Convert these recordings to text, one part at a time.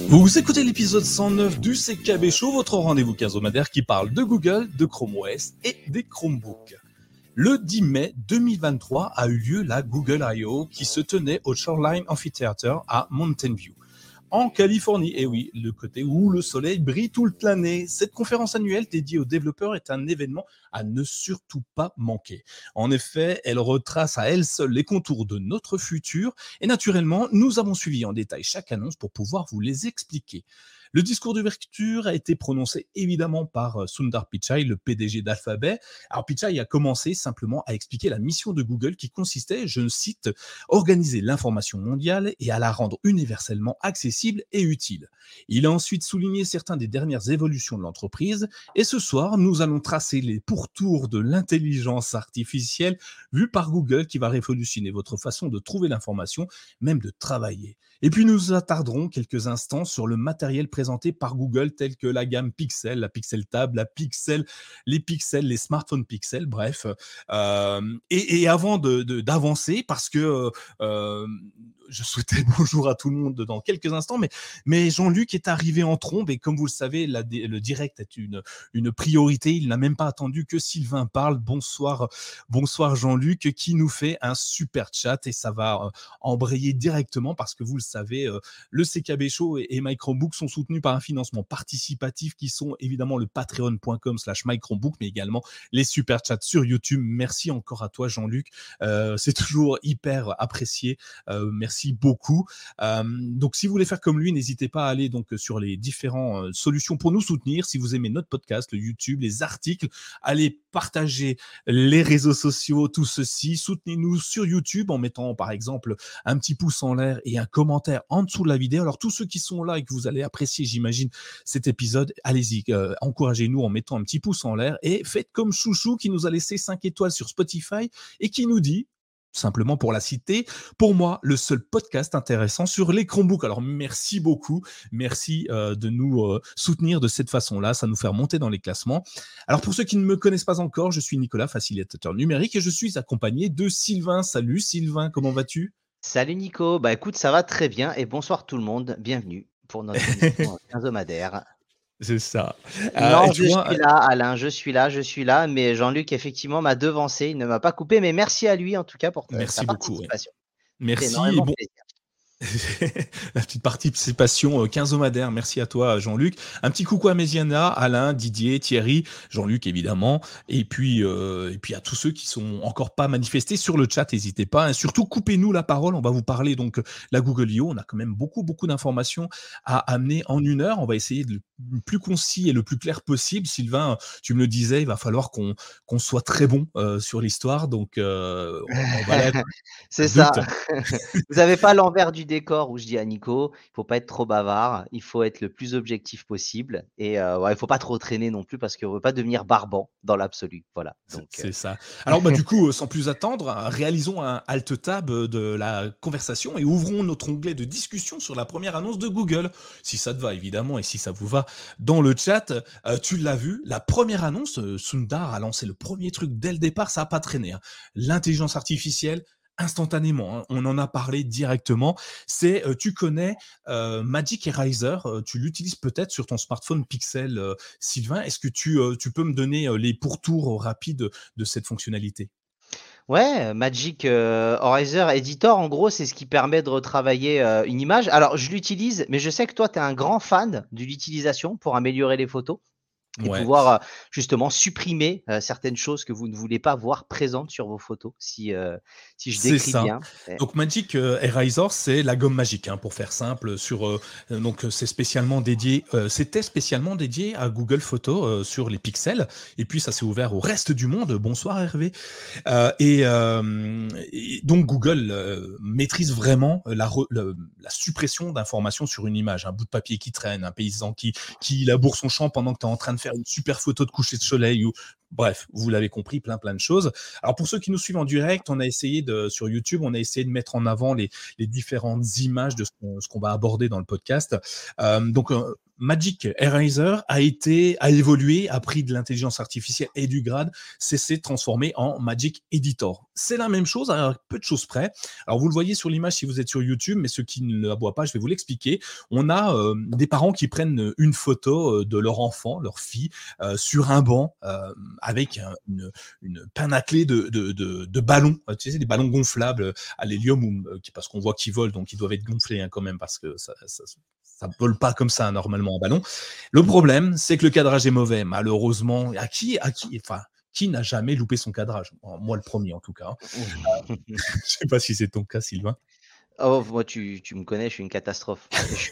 Vous écoutez l'épisode 109 du CKB Show, votre rendez-vous quinzomadaire qui parle de Google, de Chrome OS et des Chromebooks. Le 10 mai 2023 a eu lieu la Google I.O. qui se tenait au Shoreline Amphitheater à Mountain View, en Californie. Et oui, le côté où le soleil brille toute l'année. Cette conférence annuelle dédiée aux développeurs est un événement à ne surtout pas manquer. En effet, elle retrace à elle seule les contours de notre futur et naturellement, nous avons suivi en détail chaque annonce pour pouvoir vous les expliquer. Le discours d'ouverture a été prononcé évidemment par Sundar Pichai, le PDG d'Alphabet. Alors Pichai a commencé simplement à expliquer la mission de Google qui consistait, je cite, organiser l'information mondiale et à la rendre universellement accessible et utile. Il a ensuite souligné certaines des dernières évolutions de l'entreprise et ce soir, nous allons tracer les pourtours de l'intelligence artificielle vue par Google qui va révolutionner votre façon de trouver l'information, même de travailler. Et puis nous attarderons quelques instants sur le matériel présenté par Google tel que la gamme Pixel, la Pixel Tab, la Pixel, les smartphones Pixel, bref. Et avant d'avancer, parce que je souhaitais bonjour à tout le monde dans quelques instants, mais Jean-Luc est arrivé en trombe et comme vous le savez, le direct est une priorité. Il n'a même pas attendu que Sylvain parle. Bonsoir Jean-Luc qui nous fait un super chat et ça va embrayer directement parce que vous le savez, le CKB Show et My Chromebook sont soutenus par un financement participatif qui sont évidemment le patreon.com/mychromebook mais également les super chats sur YouTube. Merci encore à toi Jean-Luc, c'est toujours hyper apprécié, merci beaucoup. Donc si vous voulez faire comme lui, n'hésitez pas à aller donc sur les différentes solutions pour nous soutenir. Si vous aimez notre podcast, le YouTube, les articles, allez partager les réseaux sociaux, tout ceci. Soutenez-nous sur YouTube en mettant par exemple un petit pouce en l'air et un commentaire en dessous de la vidéo. Alors tous ceux qui sont là et que vous allez apprécier, j'imagine, cet épisode, allez-y, encouragez-nous en mettant un petit pouce en l'air et faites comme Chouchou qui nous a laissé 5 étoiles sur Spotify et qui nous dit, simplement pour la citer, pour moi, le seul podcast intéressant sur les Chromebooks. Alors, merci beaucoup. Merci de nous soutenir de cette façon-là. Ça nous fait remonter dans les classements. Alors, pour ceux qui ne me connaissent pas encore, je suis Nicolas, facilitateur numérique, et je suis accompagné de Sylvain. Salut Sylvain, comment vas-tu ? Salut Nico, bah écoute, ça va très bien et bonsoir tout le monde. Bienvenue pour notre émission quinzomadaire. C'est ça. Non, je suis là, Alain, je suis là, mais Jean-Luc, effectivement, m'a devancé, il ne m'a pas coupé, mais merci à lui, en tout cas, pour sa participation. Merci. Énormément plaisir. La petite participation quinzomadaire. Merci à toi, Jean-Luc. Un petit coucou à Méziana, Alain, Didier, Thierry, Jean-Luc évidemment, et puis à tous ceux qui sont encore pas manifestés sur le chat. N'hésitez pas. Et surtout, coupez-nous la parole. On va vous parler donc la Google I.O. On a quand même beaucoup d'informations à amener en 1 heure. On va essayer de le plus concis et le plus clair possible. Sylvain, tu me le disais, il va falloir qu'on soit très bon sur l'histoire. Donc, on va c'est ça. Vous n'avez pas l'envers du décor où je dis à Nico, il faut pas être trop bavard, il faut être le plus objectif possible et il faut pas trop traîner non plus parce qu'on veut pas devenir barbant dans l'absolu. Voilà. Donc, c'est ça. Alors du coup, sans plus attendre, réalisons un alt tab de la conversation et ouvrons notre onglet de discussion sur la première annonce de Google. Si ça te va évidemment et si ça vous va dans le chat, tu l'as vu, la première annonce, Sundar a lancé le premier truc dès le départ, ça a pas traîné. L'intelligence artificielle. Instantanément, on en a parlé directement. C'est, tu connais Magic Eraser, tu l'utilises peut-être sur ton smartphone Pixel, Sylvain. Est-ce que tu peux me donner les pourtours rapides de cette fonctionnalité ? Ouais, Magic Eraser Editor, en gros, c'est ce qui permet de retravailler une image. Alors, je l'utilise, mais je sais que toi, tu es un grand fan de l'utilisation pour améliorer les photos. Et pouvoir justement supprimer certaines choses que vous ne voulez pas voir présentes sur vos photos, si je décris bien. Donc Magic Eraser, c'est la gomme magique, pour faire simple. Donc c'était spécialement dédié à Google Photos sur les pixels. Et puis ça s'est ouvert au reste du monde. Bonsoir Hervé. Et donc Google maîtrise vraiment la suppression d'informations sur une image. Un bout de papier qui traîne, un paysan qui laboure son champ pendant que tu es en train de faire une super photo de coucher de soleil ou bref, vous l'avez compris, plein de choses. Alors pour ceux qui nous suivent en direct, on a essayé sur YouTube, on a essayé de mettre en avant les différentes images de ce qu'on va aborder dans le podcast. Donc Magic Eraser a évolué, a pris de l'intelligence artificielle et du grade, s'est transformé en Magic Editor. C'est la même chose, à peu de choses près. Alors, vous le voyez sur l'image si vous êtes sur YouTube, mais ceux qui ne la voient pas, je vais vous l'expliquer. On a des parents qui prennent une photo de leur enfant, leur fille, sur un banc avec une panaclée de ballons, tu sais, des ballons gonflables à l'hélium, parce qu'on voit qu'ils volent, donc ils doivent être gonflés quand même, parce que ça ne vole pas comme ça normalement en ballon. Le problème, c'est que le cadrage est mauvais. Malheureusement, qui n'a jamais loupé son cadrage? Moi, le premier en tout cas. Je ne sais pas si c'est ton cas, Sylvain. Oh, moi, tu me connais, je suis une catastrophe.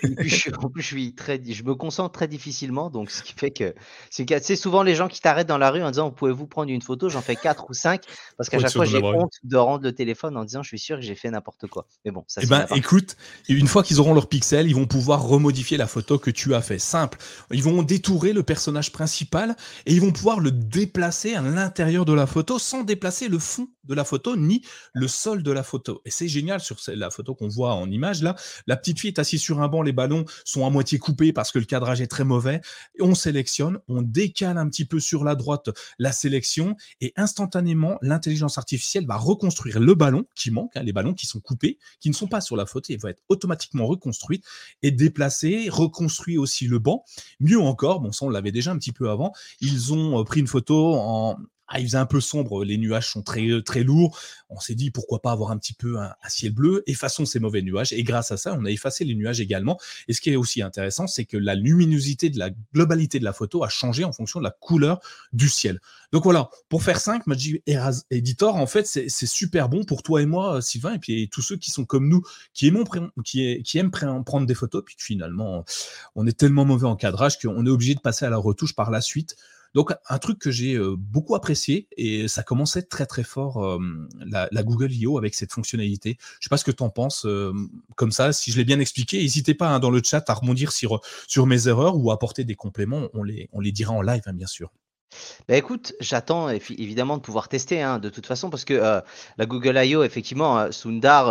En plus, je me concentre très difficilement, donc ce qui fait que tu sais, souvent les gens qui t'arrêtent dans la rue en disant: «Pouvez-vous prendre une photo?» J'en fais 4 ou 5 parce qu'à Pour être chaque sûr fois, d'en j'ai avoir une. honte de rendre le téléphone en disant: «Je suis sûr que j'ai fait n'importe quoi». Mais bon, ça, Eh c'est une ben, aparté. écoute, une fois qu'ils auront leur pixel, ils vont pouvoir remodifier la photo que tu as fait. Simple. Ils vont détourer le personnage principal et ils vont pouvoir le déplacer à l'intérieur de la photo sans déplacer le fond de la photo ni le sol de la photo. Et c'est génial sur la photo qu'on voit en image là. La petite fille est assise sur un banc, les ballons sont à moitié coupés parce que le cadrage est très mauvais. Et on sélectionne, on décale un petit peu sur la droite la sélection et instantanément, l'intelligence artificielle va reconstruire le ballon qui manque, les ballons qui sont coupés, qui ne sont pas sur la photo, ils vont être automatiquement reconstruits et déplacés, reconstruit aussi le banc. Mieux encore, bon ça on l'avait déjà un petit peu avant, ils ont pris une photo il faisait un peu sombre, les nuages sont très, très lourds. On s'est dit pourquoi pas avoir un petit peu un ciel bleu, effaçons ces mauvais nuages. Et grâce à ça, on a effacé les nuages également. Et ce qui est aussi intéressant, c'est que la luminosité de la globalité de la photo a changé en fonction de la couleur du ciel. Donc voilà, pour faire simple, Magic Editor, en fait, c'est super bon pour toi et moi, Sylvain, et puis tous ceux qui sont comme nous, qui aiment prendre des photos, puis finalement, on est tellement mauvais en cadrage qu'on est obligé de passer à la retouche par la suite. Donc, un truc que j'ai beaucoup apprécié, et ça commençait très très fort, la Google I.O. avec cette fonctionnalité. Je ne sais pas ce que tu en penses, comme ça, si je l'ai bien expliqué. N'hésitez pas dans le chat à rebondir sur mes erreurs ou à apporter des compléments. On les dira en live, bien sûr. Bah, écoute, j'attends évidemment de pouvoir tester, hein, de toute façon parce que, la Google I.O. effectivement, Sundar,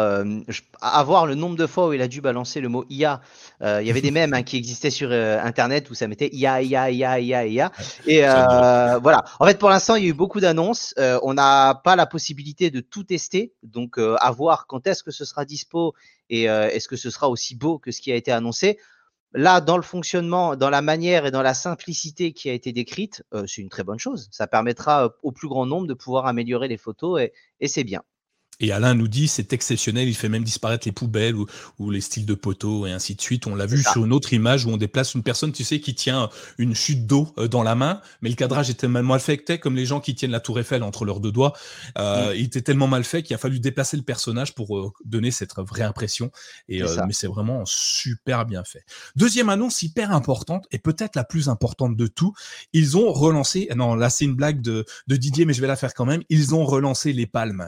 à voir le nombre de fois où il a dû balancer le mot IA, il y avait des mèmes, hein, qui existaient sur, internet où ça mettait IA, IA, IA, IA, IA et J'adore. voilà. En fait, pour l'instant, il y a eu beaucoup d'annonces, on n'a pas la possibilité de tout tester donc à voir quand est-ce que ce sera dispo et est-ce que ce sera aussi beau que ce qui a été annoncé? Là, dans le fonctionnement, dans la manière et dans la simplicité qui a été décrite, c'est une très bonne chose. Ça permettra, au plus grand nombre de pouvoir améliorer les photos et c'est bien. Et Alain nous dit c'est exceptionnel, il fait même disparaître les poubelles ou les styles de poteaux et ainsi de suite. On l'a C'est vu ça. sur une autre image où on déplace une personne, tu sais, qui tient une chute d'eau dans la main, mais le cadrage était tellement mal fait que comme les gens qui tiennent la tour Eiffel entre leurs deux doigts. Mmh, Il était tellement mal fait qu'il a fallu déplacer le personnage pour donner cette vraie impression. c'est ça. Mais c'est vraiment super bien fait. Deuxième annonce hyper importante et peut-être la plus importante de tout, ils ont relancé, non là c'est une blague de Didier, mais je vais la faire quand même, ils ont relancé les palmes.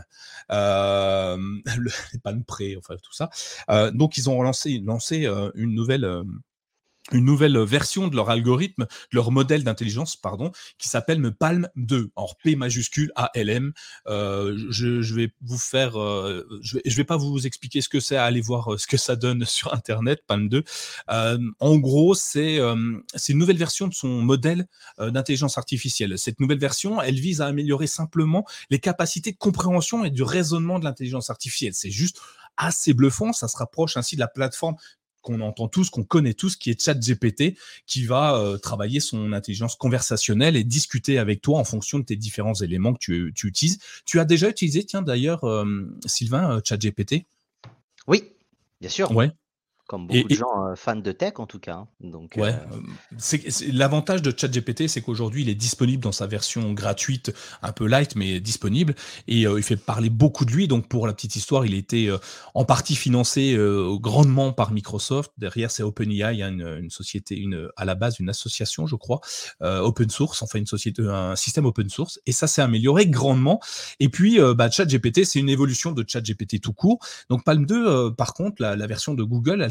Les palmes près, enfin tout ça. Donc ils ont lancé une nouvelle version de leur algorithme, de leur modèle d'intelligence, pardon, qui s'appelle Palm 2, en P majuscule ALM. Je vais vous faire, je vais pas vous expliquer ce que c'est, allez voir ce que ça donne sur Internet, Palm 2. En gros, c'est une nouvelle version de son modèle d'intelligence artificielle. Cette nouvelle version, elle vise à améliorer simplement les capacités de compréhension et du raisonnement de l'intelligence artificielle. C'est juste assez bluffant, ça se rapproche ainsi de la plateforme qu'on entend tous, qu'on connaît tous, qui est ChatGPT, qui va travailler son intelligence conversationnelle et discuter avec toi en fonction de tes différents éléments que tu utilises. Tu as déjà utilisé, tiens d'ailleurs, Sylvain, ChatGPT? Oui, bien sûr, Ouais. comme beaucoup de Et, gens, fans de tech en tout cas, hein, donc ouais, l'avantage de ChatGPT, c'est qu'aujourd'hui, il est disponible dans sa version gratuite, un peu light, mais disponible, et il fait parler beaucoup de lui. Donc, pour la petite histoire, il a été en partie financé grandement par Microsoft. Derrière, c'est OpenAI, il y a une société, à la base, une association, je crois, open source, enfin une société, un système open source, et ça s'est amélioré grandement. Et puis, ChatGPT, c'est une évolution de ChatGPT tout court. Donc, Palm 2, par contre, la version de Google, elle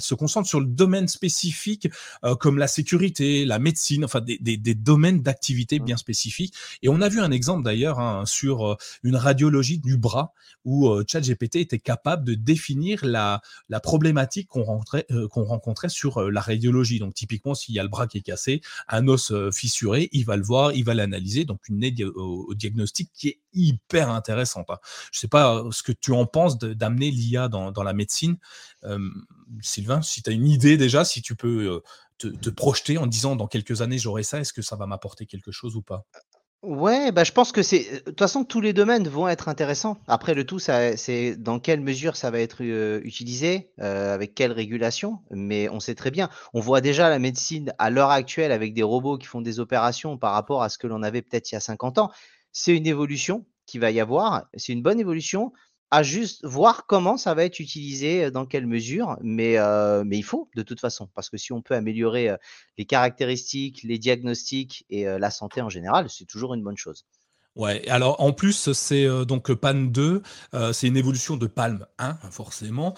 se concentre sur le domaine spécifique comme la sécurité, la médecine, enfin des domaines d'activité bien spécifiques. Et on a vu un exemple d'ailleurs sur une radiologie du bras où ChatGPT était capable de définir la problématique qu'on rencontrait sur la radiologie. Donc typiquement, s'il y a le bras qui est cassé, un os fissuré, il va le voir, il va l'analyser, donc une aide au diagnostic qui est hyper intéressante. Je ne sais pas ce que tu en penses d'amener l'IA dans la médecine. Sylvain, si tu as une idée déjà, si tu peux te projeter en disant dans quelques années j'aurai ça, est-ce que ça va m'apporter quelque chose ou pas? Ouais, bah, je pense que de toute façon, tous les domaines vont être intéressants. Après, le tout, c'est dans quelle mesure ça va être utilisé, avec quelle régulation. Mais on sait très bien, on voit déjà la médecine à l'heure actuelle avec des robots qui font des opérations par rapport à ce que l'on avait peut-être il y a 50 ans. C'est une évolution qui va y avoir. C'est une bonne évolution. À juste voir comment ça va être utilisé, dans quelle mesure. Mais il faut de toute façon, parce que si on peut améliorer les caractéristiques, les diagnostics et la santé en général, c'est toujours une bonne chose. Ouais, alors en plus, c'est donc Palm 2, c'est une évolution de Palm 1, forcément.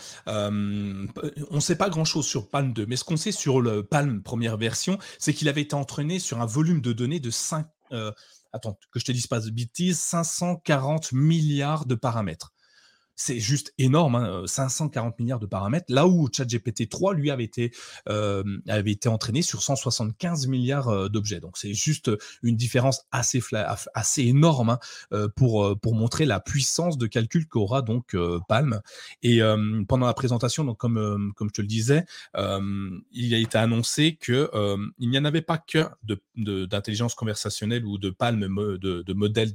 On ne sait pas grand-chose sur Palm 2, mais ce qu'on sait sur le Palm première version, c'est qu'il avait été entraîné sur un volume de données de 5, attends, que je te dise pas de bêtises, 540 milliards de paramètres. C'est juste énorme, 540 milliards de paramètres. Là où ChatGPT 3, lui, avait été entraîné sur 175 milliards d'objets. Donc, c'est juste une différence assez énorme pour montrer la puissance de calcul qu'aura donc Palm. Et pendant la présentation, donc comme je te le disais, il a été annoncé que il n'y en avait pas que d'intelligence conversationnelle ou de Palm, de modèles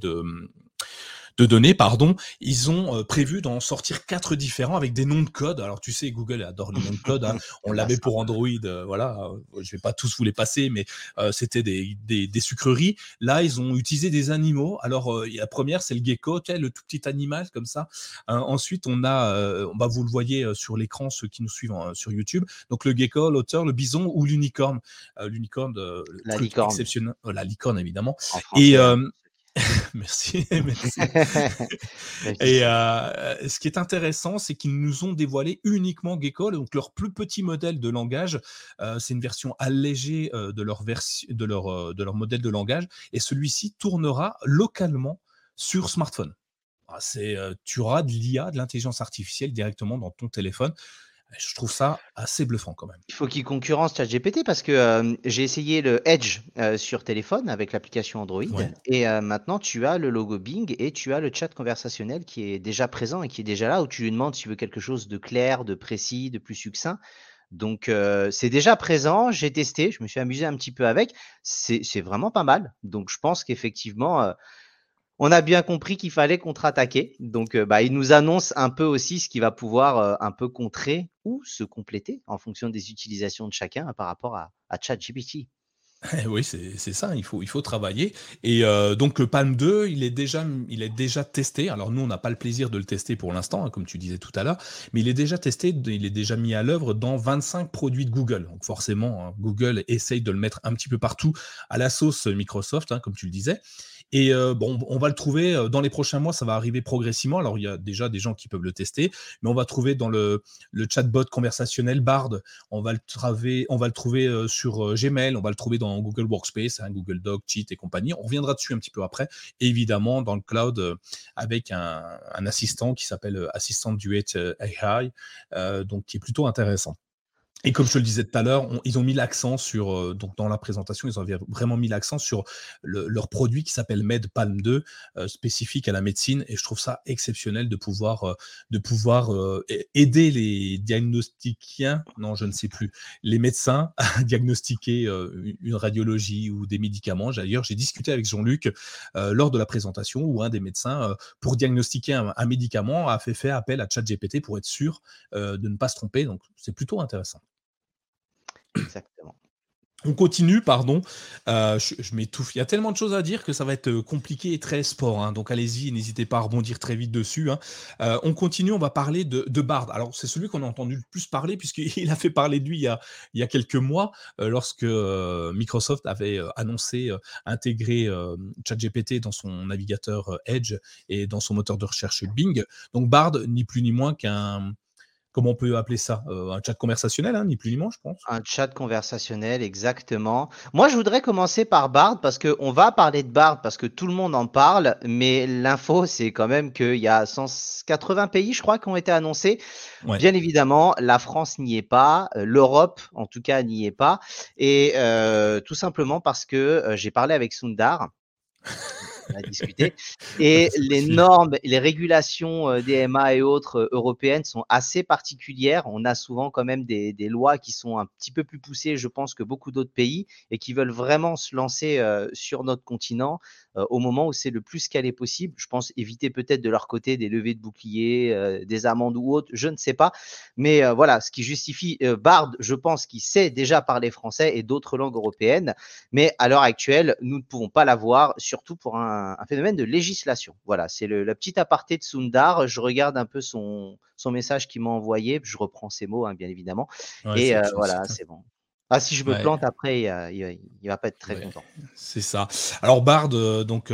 de données, pardon, ils ont prévu d'en sortir 4 différents avec des noms de code. Alors tu sais, Google adore les noms de code. On Bah, l'avait ça. pour Android, voilà. Je vais pas tous vous les passer, mais c'était des sucreries. Là, ils ont utilisé des animaux. Alors la première, c'est le gecko, le tout petit animal comme ça. Ensuite, on a, vous le voyez sur l'écran, ceux qui nous suivent sur YouTube. Donc le gecko, l'otter, le bison ou l'unicorne. L'unicorne, le La truc licorne, exceptionnel, la licorne évidemment. en Et français, hein. merci, merci. La Et vie. ce qui est intéressant, c'est qu'ils nous ont dévoilé uniquement Gecko, donc leur plus petit modèle de langage. C'est une version allégée de leur modèle de langage, et celui-ci tournera localement sur smartphone. Tu auras de l'IA, de l'intelligence artificielle directement dans ton téléphone. Je trouve ça assez bluffant quand même. Il faut qu'il concurrence ChatGPT parce que j'ai essayé le Edge sur téléphone avec l'application Android Ouais. et maintenant tu as le logo Bing et tu as le chat conversationnel qui est déjà présent et qui est déjà là où tu lui demandes s'il veut quelque chose de clair, de précis, de plus succinct. Donc c'est déjà présent, j'ai testé, je me suis amusé un petit peu avec, c'est vraiment pas mal. Donc je pense qu'effectivement, on a bien compris qu'il fallait contre-attaquer. Donc, il nous annonce un peu aussi ce qui va pouvoir un peu contrer ou se compléter en fonction des utilisations de chacun par rapport à ChatGPT. Oui, c'est ça, il faut travailler. Et donc le Palm 2, il est déjà testé. Alors nous, on n'a pas le plaisir de le tester pour l'instant, comme tu disais tout à l'heure, mais il est déjà testé, il est déjà mis à l'œuvre dans 25 produits de Google. Donc forcément, Google essaye de le mettre un petit peu partout à la sauce Microsoft, comme tu le disais. Et on va le trouver dans les prochains mois, ça va arriver progressivement. Alors il y a déjà des gens qui peuvent le tester, mais on va trouver dans le chatbot conversationnel Bard, on va le trouver sur Gmail, on va le trouver dans Google Workspace, Google Doc, Cheat et compagnie. On reviendra dessus un petit peu après. Et évidemment, dans le cloud, avec un assistant qui s'appelle Assistant Duet AI, donc qui est plutôt intéressant. Et comme je te le disais tout à l'heure, ils ont mis l'accent sur, donc dans la présentation, ils ont vraiment mis l'accent sur leur produit qui s'appelle Med Palm 2, spécifique à la médecine. Et je trouve ça exceptionnel de pouvoir aider les diagnosticiens, non, je ne sais plus, les médecins à diagnostiquer une radiologie ou des médicaments. D'ailleurs, j'ai discuté avec Jean-Luc lors de la présentation où un des médecins, pour diagnostiquer un médicament, a fait appel à ChatGPT pour être sûr de ne pas se tromper. Donc, c'est plutôt intéressant. Exactement. On continue, pardon. Je m'étouffe. Il y a tellement de choses à dire que ça va être compliqué et très sport. Donc allez-y, n'hésitez pas à rebondir très vite dessus. On continue, on va parler de Bard. Alors c'est celui qu'on a entendu le plus parler puisqu'il a fait parler de lui il y a quelques mois lorsque Microsoft avait annoncé intégrer ChatGPT dans son navigateur Edge et dans son moteur de recherche Bing. Donc Bard, ni plus ni moins qu'un comment on peut appeler ça? Un chat conversationnel, hein, ni plus ni moins, je pense. Un chat conversationnel, exactement. Moi, je voudrais commencer par Bard parce qu'on va parler de Bard parce que tout le monde en parle, mais l'info, c'est quand même qu'il y a 180 pays, je crois, qui ont été annoncés. Ouais. Bien évidemment, la France n'y est pas, l'Europe, en tout cas, n'y est pas, et tout simplement parce que j'ai parlé avec Sundar. On a discuté. Et Ça les suit. normes, les régulations DMA et autres européennes sont assez particulières. On a souvent quand même des lois qui sont un petit peu plus poussées, je pense, que beaucoup d'autres pays et qui veulent vraiment se lancer sur notre continent au moment où c'est le plus calé possible. Je pense éviter peut-être de leur côté des levées de boucliers, des amendes ou autres, je ne sais pas. Mais voilà, ce qui justifie Bard, je pense qu'il sait déjà parler français et d'autres langues européennes. Mais à l'heure actuelle, nous ne pouvons pas l'avoir, surtout pour un phénomène de législation. Voilà, c'est la petite aparté de Sundar. Je regarde un peu son message qu'il m'a envoyé. Je reprends ses mots, hein, bien évidemment. Ouais, Et c'est voilà, top. c'est bon. Ah, si je me Ouais. plante après, il va pas être très Ouais, content. c'est ça. Alors Bard donc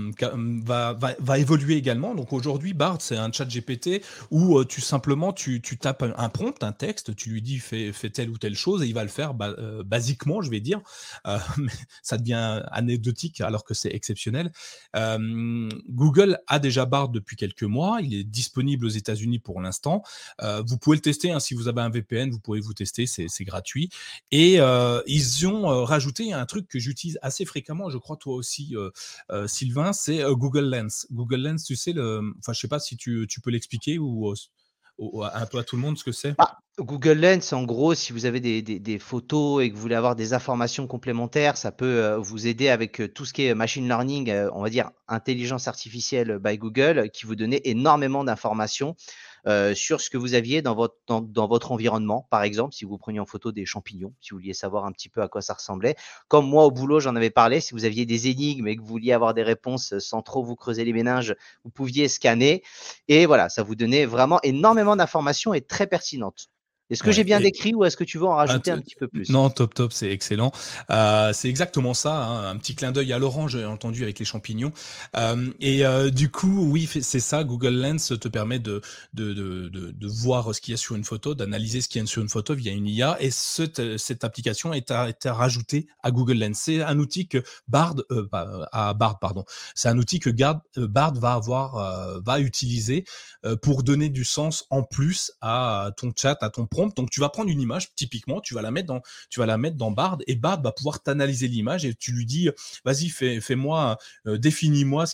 va évoluer également. Donc aujourd'hui Bard c'est un chat GPT où tu simplement tu tapes un prompt, un texte, tu lui dis fais telle ou telle chose et il va le faire basiquement, je vais dire. Mais ça devient anecdotique alors que c'est exceptionnel. Google a déjà Bard depuis quelques mois. Il est disponible aux États-Unis pour l'instant. Vous pouvez le tester, hein, si vous avez un VPN, vous pouvez vous tester, c'est gratuit. Et ils ont rajouté un truc que j'utilise assez fréquemment, je crois toi aussi, Sylvain, c'est Google Lens. Google Lens, tu sais, enfin, je sais pas si tu peux l'expliquer ou un peu à tout le monde ce que c'est. Bah, Google Lens, en gros, si vous avez des photos et que vous voulez avoir des informations complémentaires, ça peut vous aider avec tout ce qui est machine learning, on va dire intelligence artificielle by Google, qui vous donnait énormément d'informations sur ce que vous aviez dans votre environnement. Par exemple, si vous preniez en photo des champignons, si vous vouliez savoir un petit peu à quoi ça ressemblait. Comme moi au boulot, j'en avais parlé, si vous aviez des énigmes et que vous vouliez avoir des réponses sans trop vous creuser les méninges, vous pouviez scanner. Et voilà, ça vous donnait vraiment énormément d'informations et très pertinentes. Est-ce que j'ai Ouais. bien décrit ou est-ce que tu veux en Ah, rajouter un petit peu plus? non, top, c'est excellent. C'est exactement ça, hein, un petit clin d'œil à l'orange, j'ai entendu, avec les champignons. Du coup, oui, c'est ça. Google Lens te permet de voir ce qu'il y a sur une photo, d'analyser ce qu'il y a sur une photo via une IA. Et cette application est rajoutée à Google Lens. C'est un outil que Bard, pardon. C'est un outil que Bard va utiliser pour donner du sens en plus à ton chat, à ton prompt. Donc, tu vas prendre une image, typiquement, tu vas la mettre dans Bard et Bard va pouvoir t'analyser l'image et tu lui dis, vas-y, fais-moi, définis-moi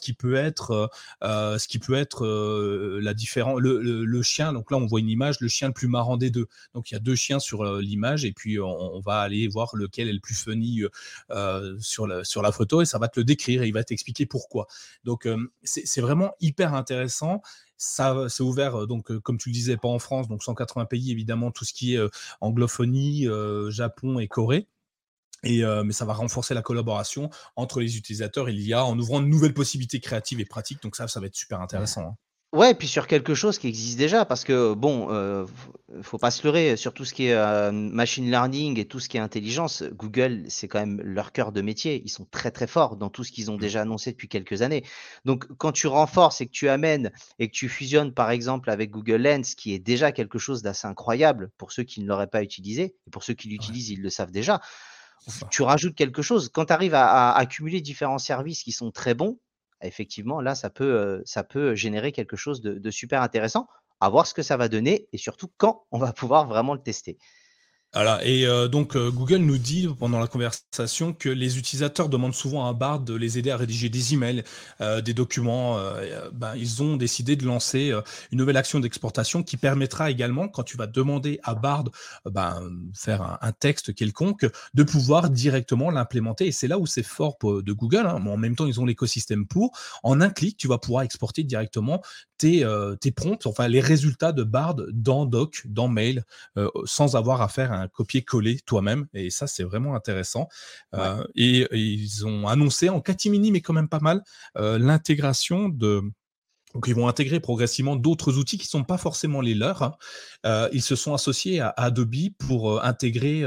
ce qui peut être la différence, le chien. Donc là, on voit une image, le chien le plus marrant des deux. Donc il y a deux chiens sur l'image et puis on va aller voir lequel est le plus funny sur la photo et ça va te le décrire et il va t'expliquer pourquoi. Donc c'est vraiment hyper intéressant. Ça, c'est ouvert, donc, comme tu le disais, pas en France, donc 180 pays, évidemment, tout ce qui est anglophonie, Japon et Corée. Mais ça va renforcer la collaboration entre les utilisateurs et l'IA en ouvrant de nouvelles possibilités créatives et pratiques. Donc ça va être super intéressant, hein. Ouais, et puis sur quelque chose qui existe déjà, parce que bon, faut pas se leurrer, sur tout ce qui est machine learning et tout ce qui est intelligence, Google, c'est quand même leur cœur de métier. Ils sont très très forts dans tout ce qu'ils ont Mm. déjà annoncé depuis quelques années. Donc, quand tu renforces et que tu amènes et que tu fusionnes, par exemple, avec Google Lens, qui est déjà quelque chose d'assez incroyable pour ceux qui ne l'auraient pas utilisé, et pour ceux qui Ouais, l'utilisent, ils le savent déjà. c'est ça. Tu rajoutes quelque chose. Quand tu arrives à accumuler différents services qui sont très bons, effectivement, là, ça peut générer quelque chose de super intéressant. À voir ce que ça va donner et surtout quand on va pouvoir vraiment le tester. Voilà, et donc Google nous dit pendant la conversation que les utilisateurs demandent souvent à Bard de les aider à rédiger des emails, des documents. Ils ont décidé de lancer une nouvelle action d'exportation qui permettra également, quand tu vas demander à Bard faire un texte quelconque, de pouvoir directement l'implémenter. Et c'est là où c'est fort de Google, hein. Mais en même temps, ils ont l'écosystème pour. En un clic, tu vas pouvoir exporter directement tes prompts, enfin les résultats de Bard dans Doc, dans Mail, sans avoir à faire un copier-coller toi-même. Et ça, c'est vraiment intéressant. Ouais. Et ils ont annoncé en catimini, mais quand même pas mal, l'intégration Donc, ils vont intégrer progressivement d'autres outils qui ne sont pas forcément les leurs, hein. Ils se sont associés à Adobe pour intégrer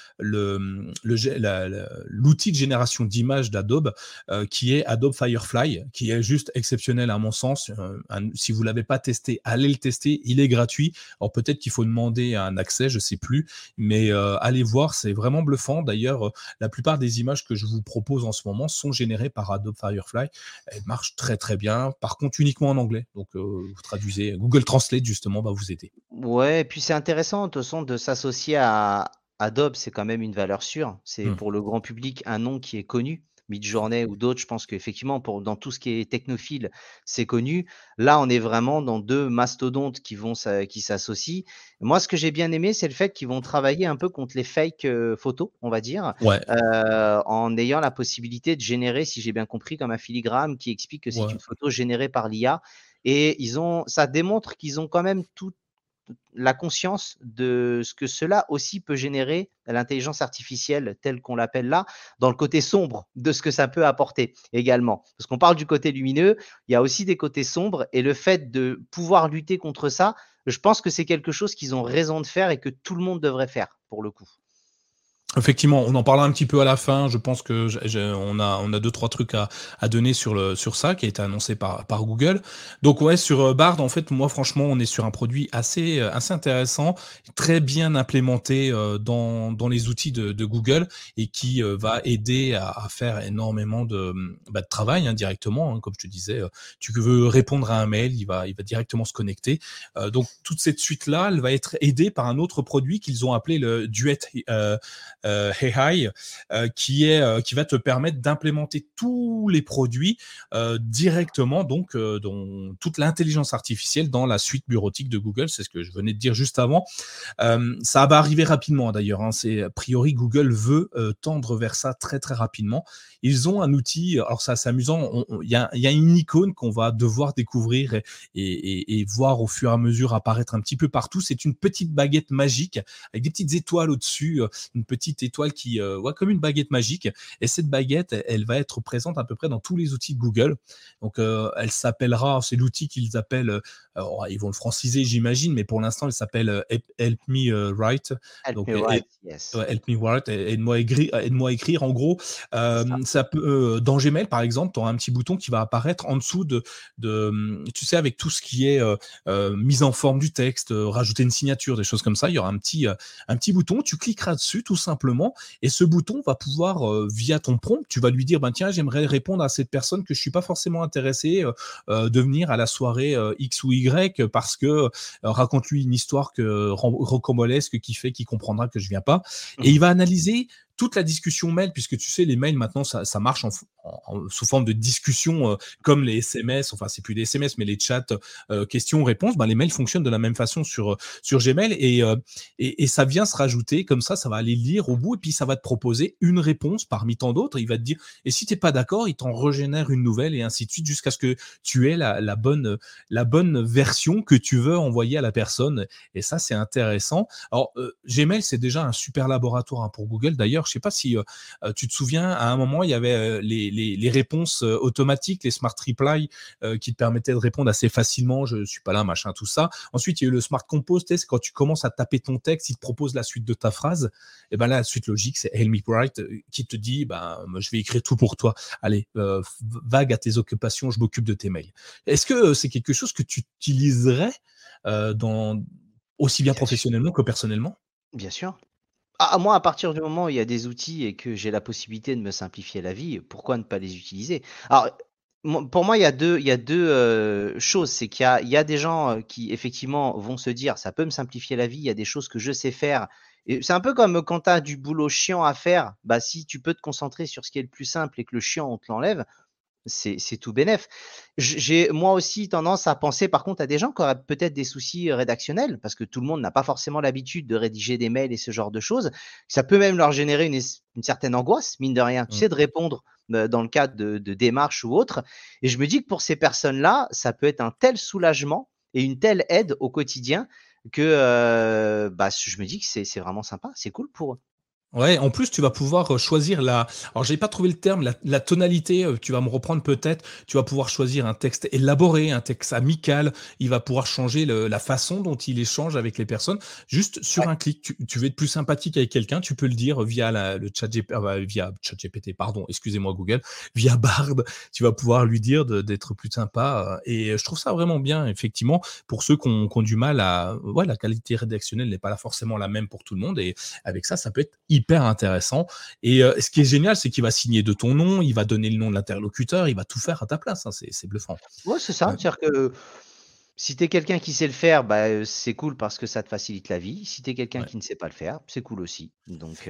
l'outil de génération d'images d'Adobe, qui est Adobe Firefly, qui est juste exceptionnel à mon sens. Si vous ne l'avez pas testé, allez le tester. Il est gratuit. Alors, peut-être qu'il faut demander un accès, je ne sais plus. Mais allez voir, c'est vraiment bluffant. D'ailleurs, la plupart des images que je vous propose en ce moment sont générées par Adobe Firefly. Elles marchent très, très bien. Par contre, uniquement en anglais. Donc, vous traduisez. Google Translate, justement, va vous aider. Ouais, et puis c'est intéressant, de toute façon, de s'associer à Adobe, c'est quand même une valeur sûre. C'est Mmh. pour le grand public un nom qui est connu. Midjourney ou d'autres, je pense qu'effectivement, dans tout ce qui est technophile, c'est connu. Là, on est vraiment dans deux mastodontes qui s'associent. Moi, ce que j'ai bien aimé, c'est le fait qu'ils vont travailler un peu contre les fake photos, on va dire, Ouais, en ayant la possibilité de générer, si j'ai bien compris, comme un filigrane qui explique que c'est ouais. une photo générée par l'IA. Et ça démontre qu'ils ont quand même tout la conscience de ce que cela aussi peut générer, l'intelligence artificielle telle qu'on l'appelle là, dans le côté sombre de ce que ça peut apporter également. Parce qu'on parle du côté lumineux, il y a aussi des côtés sombres et le fait de pouvoir lutter contre ça, je pense que c'est quelque chose qu'ils ont raison de faire et que tout le monde devrait faire pour le coup. Effectivement, on en parlera un petit peu à la fin. Je pense que on a 2-3 trucs à donner sur ça qui a été annoncé par Google. Donc ouais, sur Bard, en fait, moi franchement, on est sur un produit assez intéressant, très bien implémenté dans les outils de Google et qui va aider à faire énormément de travail, hein, directement. Hein, comme je te disais, tu veux répondre à un mail, il va directement se connecter. Donc toute cette suite-là, elle va être aidée par un autre produit qu'ils ont appelé le Duet AI, qui va te permettre d'implémenter tous les produits directement, donc dans toute l'intelligence artificielle dans la suite bureautique de Google. C'est ce que je venais de dire juste avant. Ça va arriver rapidement, d'ailleurs, hein. C'est a priori Google veut tendre vers ça très très rapidement. Ils ont un outil, alors ça c'est amusant. Il y a une icône qu'on va devoir découvrir et voir au fur et à mesure apparaître un petit peu partout. C'est une petite baguette magique avec des petites étoiles au-dessus, une petite étoile qui, comme une baguette magique. Et cette baguette, elle va être présente à peu près dans tous les outils de Google. Donc, elle s'appellera, c'est l'outil qu'ils appellent, ils vont le franciser, j'imagine, mais pour l'instant, elle s'appelle Help Me Write. Help Donc, me write, yes. ouais, Help Me Write, aide-moi à écrire. En gros, C'est ça. ça peut, dans Gmail, par exemple, tu auras un petit bouton qui va apparaître en dessous tu sais, avec tout ce qui est mise en forme du texte, rajouter une signature, des choses comme ça. Il y aura un petit bouton, tu cliqueras dessus tout simplement, et ce bouton va pouvoir, via ton prompt, tu vas lui dire, ben tiens, j'aimerais répondre à cette personne que je suis pas forcément intéressé de venir à la soirée X ou Y parce que raconte-lui une histoire rocambolesque qui fait qu'il comprendra que je viens pas. Et il va analyser toute la discussion mail, puisque tu sais, les mails maintenant, ça marche sous forme de discussion, comme les SMS, enfin, c'est plus des SMS, mais les chats, questions-réponses, ben, les mails fonctionnent de la même façon sur Gmail et ça vient se rajouter comme ça va aller lire au bout et puis ça va te proposer une réponse parmi tant d'autres. Il va te dire, et si t'es pas d'accord, il t'en régénère une nouvelle et ainsi de suite jusqu'à ce que tu aies la bonne version que tu veux envoyer à la personne. Et ça, c'est intéressant. Alors, Gmail, c'est déjà un super laboratoire, hein, pour Google. D'ailleurs, je sais pas si tu te souviens, à un moment, il y avait les réponses automatiques, les smart reply, qui te permettaient de répondre assez facilement. Je suis pas là, machin, tout ça. Ensuite, il y a eu le smart compose, c'est quand tu commences à taper ton texte, il te propose la suite de ta phrase. Et ben là, la suite logique, c'est Help Me Write, qui te dit, je vais écrire tout pour toi. Allez, vague à tes occupations, je m'occupe de tes mails. Est-ce que c'est quelque chose que tu utiliserais aussi bien Bien sûr. professionnellement que personnellement? Bien sûr. Moi, à partir du moment où il y a des outils et que j'ai la possibilité de me simplifier la vie, pourquoi ne pas les utiliser? Alors, pour moi, il y a deux choses. C'est qu'il y a des gens qui, effectivement, vont se dire, ça peut me simplifier la vie, il y a des choses que je sais faire. Et c'est un peu comme quand tu as du boulot chiant à faire, bah, si tu peux te concentrer sur ce qui est le plus simple et que le chiant, on te l'enlève, c'est tout bénef. J'ai moi aussi tendance à penser par contre à des gens qui auraient peut-être des soucis rédactionnels, parce que tout le monde n'a pas forcément l'habitude de rédiger des mails et ce genre de choses. Ça peut même leur générer une certaine angoisse, mine de rien, tu Mmh. sais, de répondre dans le cadre de démarches ou autres. Et je me dis que pour ces personnes-là, ça peut être un tel soulagement et une telle aide au quotidien que bah, je me dis que c'est vraiment sympa, c'est cool pour eux. Ouais, en plus, tu vas pouvoir choisir alors j'ai pas trouvé le terme, la tonalité, tu vas me reprendre peut-être. Tu vas pouvoir choisir un texte élaboré, un texte amical. Il va pouvoir changer la façon dont il échange avec les personnes, juste sur Ouais. un clic. Tu veux être plus sympathique avec quelqu'un, tu peux le dire via le chat via ChatGPT, pardon, excusez-moi Google, via Bard. Tu vas pouvoir lui dire d'être plus sympa. Et je trouve ça vraiment bien, effectivement, pour ceux qui ont du mal à. Ouais, la qualité rédactionnelle n'est pas là forcément la même pour tout le monde. Et avec ça peut être hyper intéressant. Et ce qui est génial, c'est qu'il va signer de ton nom, il va donner le nom de l'interlocuteur, il va tout faire à ta place. Hein, c'est bluffant. Ouais, c'est ça. Euh, C'est-à-dire que si tu es quelqu'un qui sait le faire, bah, c'est cool parce que ça te facilite la vie. Si tu es quelqu'un ouais. qui ne sait pas le faire, c'est cool aussi. Donc,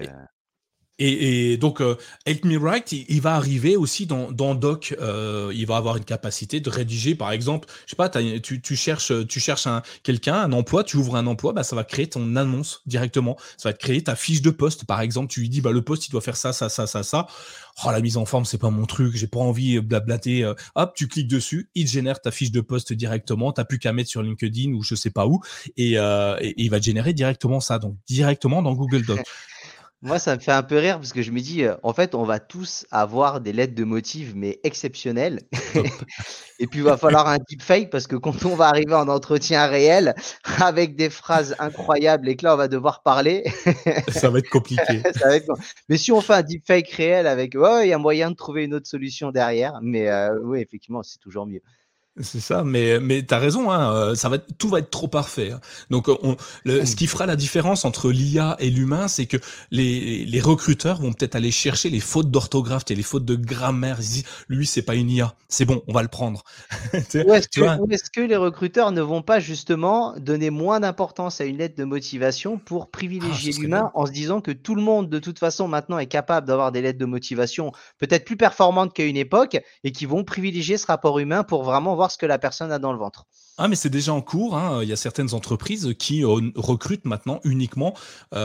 Et donc, Help Me Write, il va arriver aussi dans Doc. Il va avoir une capacité de rédiger, par exemple, je sais pas, tu cherches quelqu'un, un emploi, tu ouvres un emploi, bah, ça va créer ton annonce directement. Ça va te créer ta fiche de poste, par exemple. Tu lui dis, bah, le poste, il doit faire ça, ça, ça, ça, ça. Oh, la mise en forme, c'est pas mon truc, j'ai pas envie de blablater. Hop, tu cliques dessus, il te génère ta fiche de poste directement. T'as plus qu'à mettre sur LinkedIn ou je sais pas où. Et il va te générer directement ça, donc directement dans Google Doc. moi, ça me fait un peu rire parce que je me dis, en fait, on va tous avoir des lettres de motifs, mais exceptionnelles. Top. Et puis, il va falloir un deepfake parce que quand on va arriver en entretien réel avec des phrases incroyables et que là, on va devoir parler, Ça va être compliqué. ça va être bon. Mais si on fait un deepfake réel avec, ouais, il y a moyen de trouver une autre solution derrière. Mais oui, effectivement, c'est toujours mieux. C'est ça, mais t'as raison, hein, tout va être trop parfait. Hein. Donc, ce qui fera la différence entre l'IA et l'humain, c'est que les recruteurs vont peut-être aller chercher les fautes d'orthographe et les fautes de grammaire. Ils disent, lui, c'est pas une IA, c'est bon, on va le prendre. Tu vois. Ou est-ce que les recruteurs ne vont pas justement donner moins d'importance à une lettre de motivation pour Ah, ce privilégier serait l'humain bien. en se disant que tout le monde, de toute façon, maintenant est capable d'avoir des lettres de motivation peut-être plus performantes qu'à une époque et qui vont privilégier ce rapport humain pour vraiment voir ce que la personne a dans le ventre? Ah, mais c'est déjà en cours, hein. Il y a certaines entreprises qui recrutent maintenant uniquement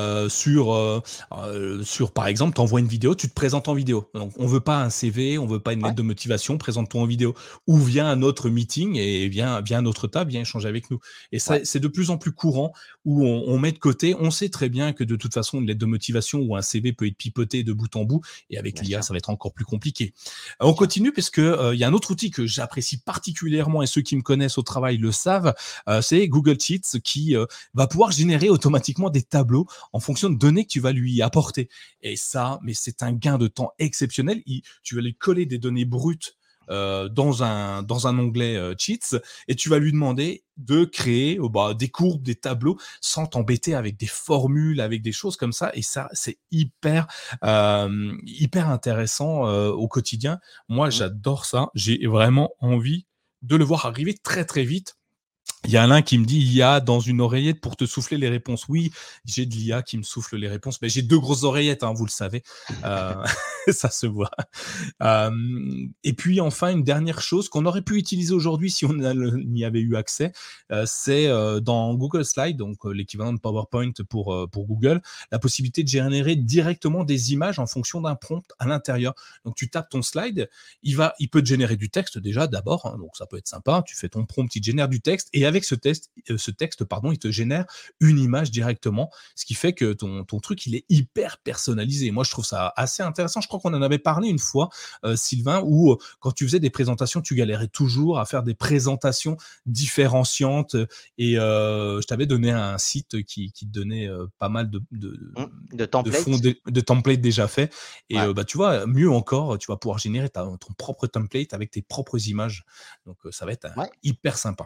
sur, par exemple, tu envoies une vidéo, tu te présentes en vidéo. Donc, on veut pas un CV, on veut pas une Ouais, lettre de motivation, présente-toi en vidéo. Ou viens à notre meeting et viens à notre table, viens échanger avec nous. Et ça, ouais, c'est de plus en plus courant où on met de côté. On sait très bien que de toute façon, une lettre de motivation ou un CV peut être pipoté de bout en bout. Et avec bien l'IA, sûr, ça va être encore plus compliqué. bien On sûr. continue parce que il y a un autre outil que j'apprécie particulièrement et ceux qui me connaissent au travail le savent, c'est Google Sheets qui va pouvoir générer automatiquement des tableaux en fonction de données que tu vas lui apporter. Et ça, mais c'est un gain de temps exceptionnel. Tu vas lui coller des données brutes dans un onglet Cheats et tu vas lui demander de créer des courbes, des tableaux sans t'embêter avec des formules, avec des choses comme ça. Et ça, c'est hyper intéressant au quotidien. Moi, Mmh. j'adore ça. J'ai vraiment envie de le voir arriver très très vite. Il y a Alain qui me dit: «Il y a dans une oreillette pour te souffler les réponses». Oui, j'ai de l'IA qui me souffle les réponses, mais j'ai 2 grosses oreillettes, hein, vous le savez, heu, ça se voit. Et puis enfin, une dernière chose qu'on aurait pu utiliser aujourd'hui si on y avait eu accès, c'est, dans Google Slides, donc l'équivalent de PowerPoint pour Google, la possibilité de générer directement des images en fonction d'un prompt à l'intérieur. Donc tu tapes ton slide, il peut te générer du texte déjà d'abord, hein, donc ça peut être sympa. Tu fais ton prompt, il te génère du texte et avec ce texte, pardon, il te génère une image directement, ce qui fait que ton truc, il est hyper personnalisé. Moi, je trouve ça assez intéressant. Je crois qu'on en avait parlé une fois, Sylvain, où quand tu faisais des présentations, tu galérais toujours à faire des présentations différenciantes et je t'avais donné un site qui te donnait pas mal Mmh. De de fonds template? de templates déjà faits et Ouais, tu vois, mieux encore, tu vas pouvoir générer ton propre template avec tes propres images. Donc ça va être ouais. hyper sympa.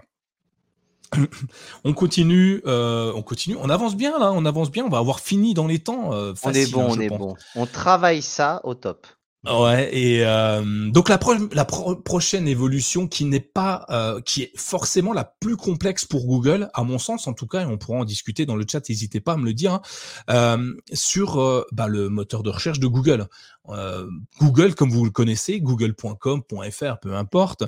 On continue, on avance bien là, on avance bien, on va avoir fini dans les temps, On est facile, bon, hein, on je est pense. bon. On travaille ça au top. Ouais et donc la prochaine évolution qui n'est pas, qui est forcément la plus complexe pour Google, à mon sens en tout cas, et on pourra en discuter dans le chat, n'hésitez pas à me le dire, hein, sur, le moteur de recherche de Google. Google, comme vous le connaissez, google.com, .fr, peu importe,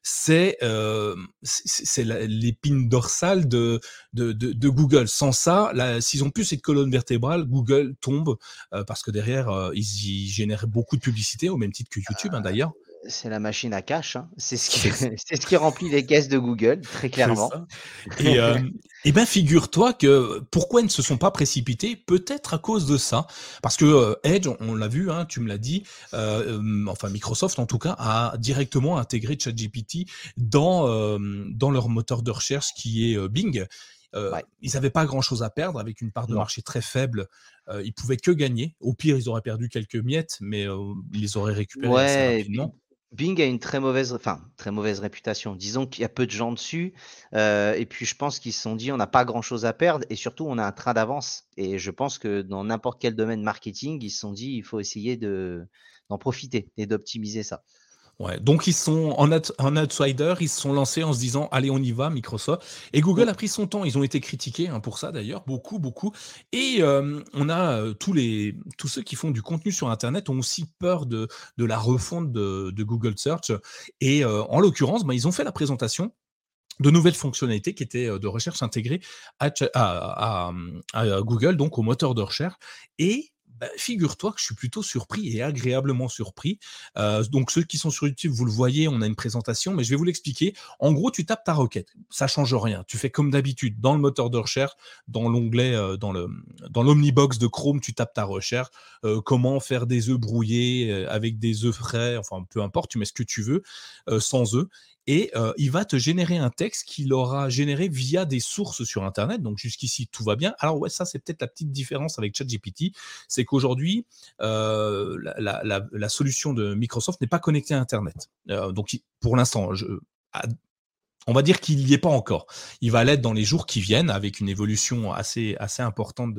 c'est l'épine dorsale de Google. Sans ça, s'ils ont plus cette colonne vertébrale, Google tombe parce que derrière, ils y génèrent beaucoup de publicité, au même titre que YouTube, hein, d'ailleurs. C'est la machine à cash, hein. C'est ce qui C'est c'est ce qui remplit les caisses de Google, très c'est clairement. ça. Et, ben, figure-toi que pourquoi ils ne se sont pas précipités? Peut-être à cause de ça. Parce que Edge, on l'a vu, hein, tu me l'as dit, enfin Microsoft en tout cas, a directement intégré ChatGPT dans leur moteur de recherche qui est Bing. Ouais, Ils n'avaient pas grand-chose à perdre avec une part de non. marché très faible. Ils pouvaient que gagner. Au pire, ils auraient perdu quelques miettes, mais ils les auraient récupérées assez Ouais, rapidement. Bing a une très mauvaise réputation. Disons qu'il y a peu de gens dessus, et puis je pense qu'ils se sont dit: «On n'a pas grand-chose à perdre et surtout on a un train d'avance» et je pense que dans n'importe quel domaine marketing, ils se sont dit: «Il faut essayer d'en profiter et d'optimiser ça». Ouais, donc ils sont en outsider, ils se sont lancés en se disant: «Allez, on y va, Microsoft». Et Mmh. Google a pris son temps. Ils ont été critiqués, hein, pour ça d'ailleurs, beaucoup, beaucoup. Et on a, tous ceux qui font du contenu sur internet ont aussi peur de la refonte de Google Search. Et en l'occurrence, bah, ils ont fait la présentation de nouvelles fonctionnalités qui étaient, de recherche intégrées à Google, donc au moteur de recherche. Et bah, figure-toi que je suis plutôt surpris et agréablement surpris. Donc ceux qui sont sur YouTube, vous le voyez, on a une présentation, mais je vais vous l'expliquer. En gros, tu tapes ta requête, ça change rien. Tu fais comme d'habitude dans le moteur de recherche, dans l'onglet, dans l'omnibox de Chrome, tu tapes ta recherche, comment faire des œufs brouillés, avec des œufs frais, enfin peu importe, tu mets ce que tu veux, sans œufs. Et il va te générer un texte qu'il aura généré via des sources sur internet. Donc jusqu'ici, tout va bien. Alors ouais, ça, c'est peut-être la petite différence avec ChatGPT, c'est qu'aujourd'hui, la solution de Microsoft n'est pas connectée à internet. Donc pour l'instant, on va dire qu'il n'y est pas encore. Il va l'être dans les jours qui viennent, avec une évolution assez importante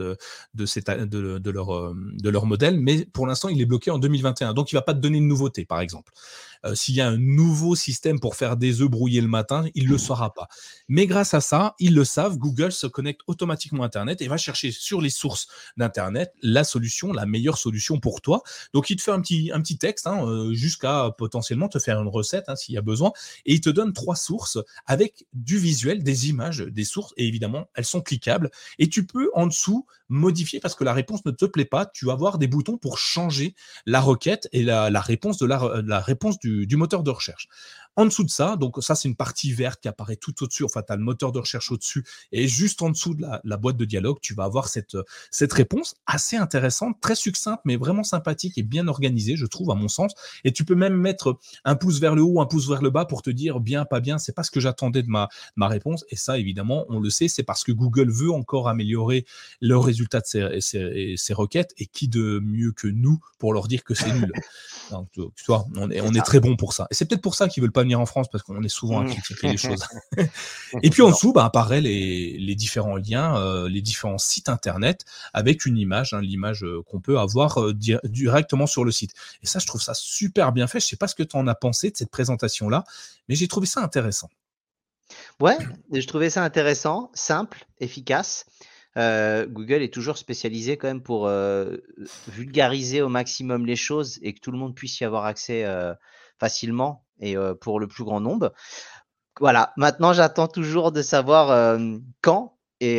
de leur modèle, mais pour l'instant, il est bloqué en 2021. Donc, il ne va pas te donner de nouveauté, par exemple. S'il y a un nouveau système pour faire des œufs brouillés le matin, il ne le saura pas. Mais grâce à ça, ils le savent, Google se connecte automatiquement à Internet et va chercher sur les sources d'Internet la solution, la meilleure solution pour toi. Donc, il te fait un petit texte, hein, jusqu'à potentiellement te faire une recette, hein, s'il y a besoin, et il te donne 3 sources avec du visuel, des images, des sources, et évidemment, elles sont cliquables. Et tu peux en dessous modifier parce que la réponse ne te plaît pas. Tu vas avoir des boutons pour changer la requête et la réponse la réponse du moteur de recherche. En dessous de ça, donc ça c'est une partie verte qui apparaît tout au-dessus, enfin tu as le moteur de recherche au-dessus, et juste en dessous de la boîte de dialogue, tu vas avoir cette réponse assez intéressante, très succincte, mais vraiment sympathique et bien organisée, je trouve, à mon sens. Et tu peux même mettre un pouce vers le haut, un pouce vers le bas pour te dire bien, pas bien, c'est pas ce que j'attendais de ma réponse. Et ça, évidemment, on le sait, c'est parce que Google veut encore améliorer le résultat de ses requêtes, et qui de mieux que nous pour leur dire que c'est nul. Donc, tu vois, C'est on est ça. très bon pour ça. Et c'est peut-être pour ça qu'ils veulent pas venir en France, parce qu'on est souvent à Mmh. critiquer les choses. Et puis en Non. dessous, bah, apparaît les différents liens, les différents sites internet avec une image, hein, l'image qu'on peut avoir directement sur le site. Et ça, je trouve ça super bien fait. Je sais pas ce que tu en as pensé de cette présentation-là, mais j'ai trouvé ça intéressant. Ouais, je trouvais ça intéressant, simple, efficace. Google est toujours spécialisé quand même pour, vulgariser au maximum les choses et que tout le monde puisse y avoir accès, facilement et pour le plus grand nombre. Voilà, maintenant j'attends toujours de savoir, quand et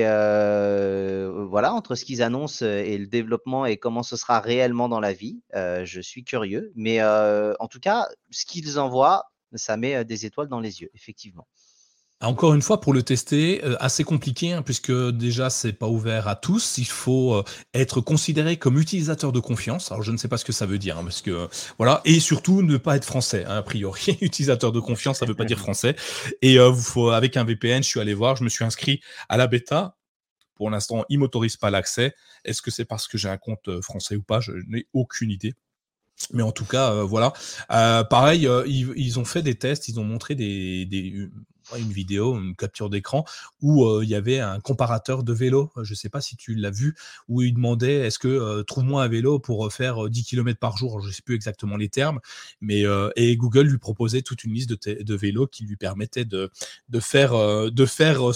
voilà, entre ce qu'ils annoncent, et le développement et comment ce sera réellement dans la vie, je suis curieux. Mais en tout cas, ce qu'ils envoient, ça met, des étoiles dans les yeux, effectivement. Encore une fois, pour le tester, assez compliqué, hein, puisque déjà c'est pas ouvert à tous. Il faut, être considéré comme utilisateur de confiance. Alors je ne sais pas ce que ça veut dire, hein, parce que, voilà. Et surtout ne pas être français, hein, a priori. Utilisateur de confiance, ça veut pas dire français. Et faut avec un VPN, je suis allé voir, je me suis inscrit à la bêta. Pour l'instant, ils m'autorisent pas l'accès. Est-ce que c'est parce que j'ai un compte, français ou pas? Je n'ai aucune idée. Mais en tout cas, voilà. Pareil, ils ont fait des tests, ils ont montré ouais, une vidéo, une capture d'écran où il y avait un comparateur de vélo. Je ne sais pas si tu l'as vu, où il demandait est-ce que trouve-moi un vélo pour faire 10 km par jour. Je ne sais plus exactement les termes, mais et Google lui proposait toute une liste de vélos qui lui permettait de faire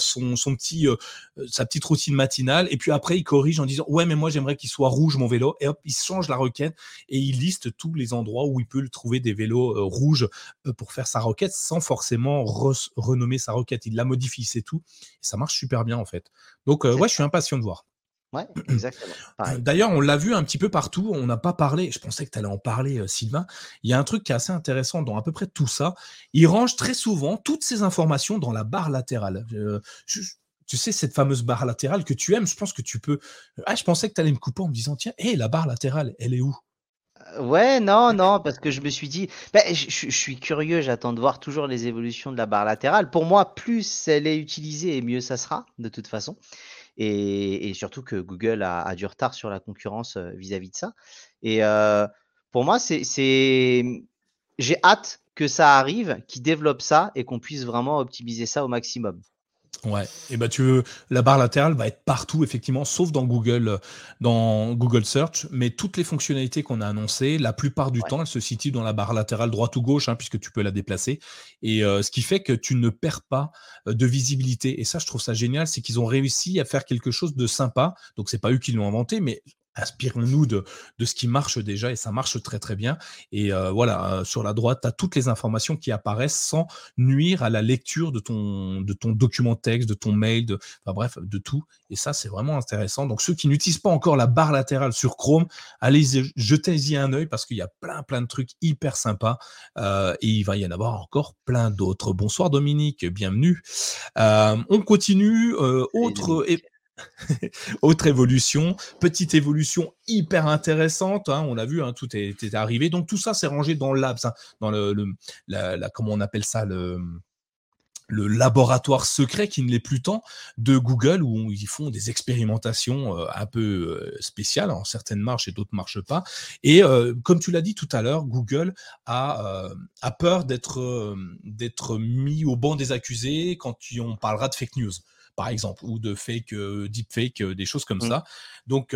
sa petite routine matinale. Et puis après, il corrige en disant ouais, mais moi j'aimerais qu'il soit rouge mon vélo. Et hop, il change la requête et il liste tous les endroits où il peut trouver des vélos rouges pour faire sa requête sans forcément renommer sa requête. Il la modifie, c'est tout. Et ça marche super bien en fait. Donc C'est ouais, je suis ça. impatient de voir. Ouais, exactement. Pareil. D'ailleurs, on l'a vu un petit peu partout, on n'a pas parlé, je pensais que tu allais en parler, Sylvain. Il y a un truc qui est assez intéressant dans à peu près tout ça. Il range très souvent toutes ces informations dans la barre latérale. Tu sais, cette fameuse barre latérale que tu aimes, je pense que tu peux. Ah, je pensais que tu allais me couper en me disant, tiens, hé, la barre latérale, elle est où? Ouais, non, non, parce que je me suis dit, je suis curieux, j'attends de voir toujours les évolutions de la barre latérale. Pour moi, plus elle est utilisée et mieux ça sera, de toute façon. Et surtout que Google a du retard sur la concurrence vis-à-vis de ça. Et pour moi, j'ai hâte que ça arrive, qu'ils développent ça et qu'on puisse vraiment optimiser ça au maximum. Ouais, et ben la barre latérale va être partout effectivement, sauf dans Google Search, mais toutes les fonctionnalités qu'on a annoncées, la plupart du Ouais, temps, elles se situent dans la barre latérale droite ou gauche, hein, puisque tu peux la déplacer. Et ce qui fait que tu ne perds pas de visibilité. Et ça, je trouve ça génial, c'est qu'ils ont réussi à faire quelque chose de sympa. Donc c'est pas eux qui l'ont inventé, mais inspirons-nous de ce qui marche déjà, et ça marche très très bien. Et voilà, sur la droite, tu as toutes les informations qui apparaissent sans nuire à la lecture de ton document texte, de ton mail, enfin bref, de tout. Et ça, c'est vraiment intéressant. Donc, ceux qui n'utilisent pas encore la barre latérale sur Chrome, allez jetez-y un œil parce qu'il y a plein de trucs hyper sympas. Et il va y en avoir encore plein d'autres. Bonsoir Dominique, bienvenue. On continue. allez, Dominique. Autre évolution, petite évolution hyper intéressante, hein, on l'a vu, hein, tout est arrivé. Donc tout ça, c'est rangé dans le labs, hein, dans comment on appelle ça, le laboratoire secret qui ne l'est plus tant de Google, où ils font des expérimentations un peu spéciales. Alors, certaines marchent et d'autres marchent pas. Et comme tu l'as dit tout à l'heure, Google a peur d'être mis au banc des accusés quand on parlera de fake news, par exemple, ou de fake, deepfake, des choses comme Mm. ça. Donc,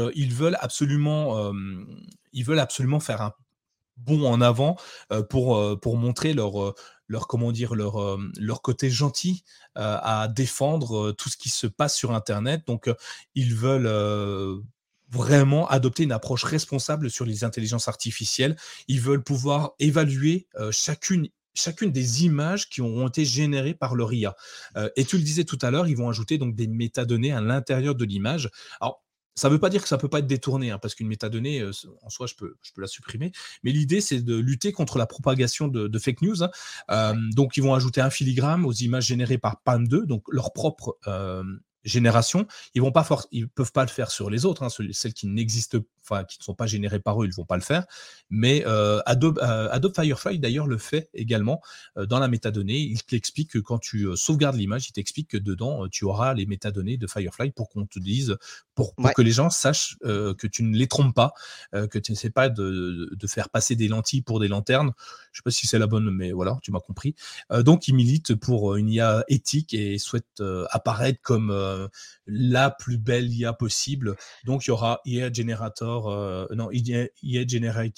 ils veulent absolument faire un bond en avant pour montrer comment dire, leur côté gentil à défendre tout ce qui se passe sur Internet. Donc, ils veulent vraiment adopter une approche responsable sur les intelligences artificielles. Ils veulent pouvoir évaluer chacune des images qui auront été générées par leur IA. Et tu le disais tout à l'heure, ils vont ajouter donc des métadonnées à l'intérieur de l'image. Alors, ça ne veut pas dire que ça ne peut pas être détourné, hein, parce qu'une métadonnée, en soi, je peux la supprimer. Mais l'idée, c'est de lutter contre la propagation de fake news, hein. Ouais. Donc, ils vont ajouter un filigrane aux images générées par PAM2, donc leur propre génération. Ils peuvent pas le faire sur les autres, hein, celles qui n'existent, enfin qui ne sont pas générées par eux, ils vont pas le faire. Mais Adobe Firefly d'ailleurs le fait également dans la métadonnée. Il t'explique que quand tu sauvegardes l'image, il t'explique que dedans tu auras les métadonnées de Firefly pour qu'on te dise, pour Ouais. que les gens sachent que tu ne les trompes pas, que tu n'essaies pas de faire passer des lentilles pour des lanternes. Je sais pas si c'est la bonne, mais voilà, tu m'as compris. Donc, il milite pour une IA éthique et souhaite apparaître comme la plus belle IA possible. Donc, il y aura IA Generator, non, IA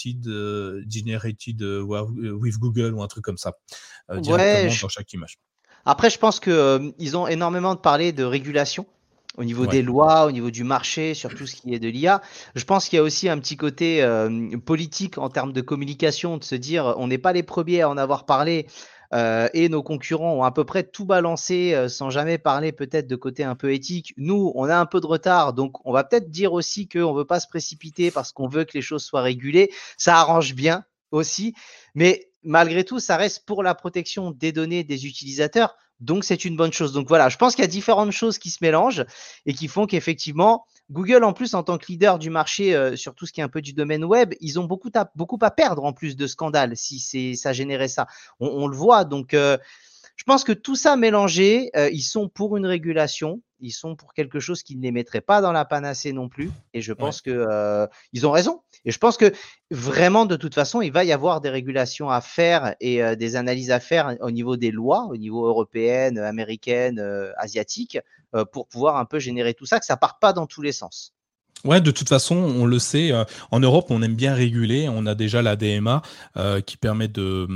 Generated with Google ou un truc comme ça, Ouais, directement dans chaque image. après, je pense que, ils ont énormément parlé de régulation, au niveau Ouais, des lois, au niveau du marché, sur tout ce qui est de l'IA. Je pense qu'il y a aussi un petit côté, politique en termes de communication, de se dire: «On n'est pas les premiers à en avoir parlé, et nos concurrents ont à peu près tout balancé, sans jamais parler peut-être de côté un peu éthique. Nous, on a un peu de retard, donc on va peut-être dire aussi qu'on ne veut pas se précipiter parce qu'on veut que les choses soient régulées». Ça arrange bien aussi, mais malgré tout, ça reste pour la protection des données des utilisateurs. Donc, c'est une bonne chose. Donc, voilà, je pense qu'il y a différentes choses qui se mélangent et qui font qu'effectivement, Google, en plus, en tant que leader du marché sur tout ce qui est un peu du domaine web, ils ont beaucoup à perdre en plus de scandales si ça générait ça. On le voit. Donc, je pense que tout ça mélangé, ils sont pour une régulation, ils sont pour quelque chose qui ne les mettrait pas dans la panacée non plus. Et je ouais. pense que ils ont raison. Et je pense que vraiment, de toute façon, il va y avoir des régulations à faire et des analyses à faire au niveau des lois, au niveau européenne, américaine, asiatique, pour pouvoir un peu générer tout ça, que ça parte pas dans tous les sens. Ouais, de toute façon, on le sait, en Europe, on aime bien réguler. On a déjà la DMA qui permet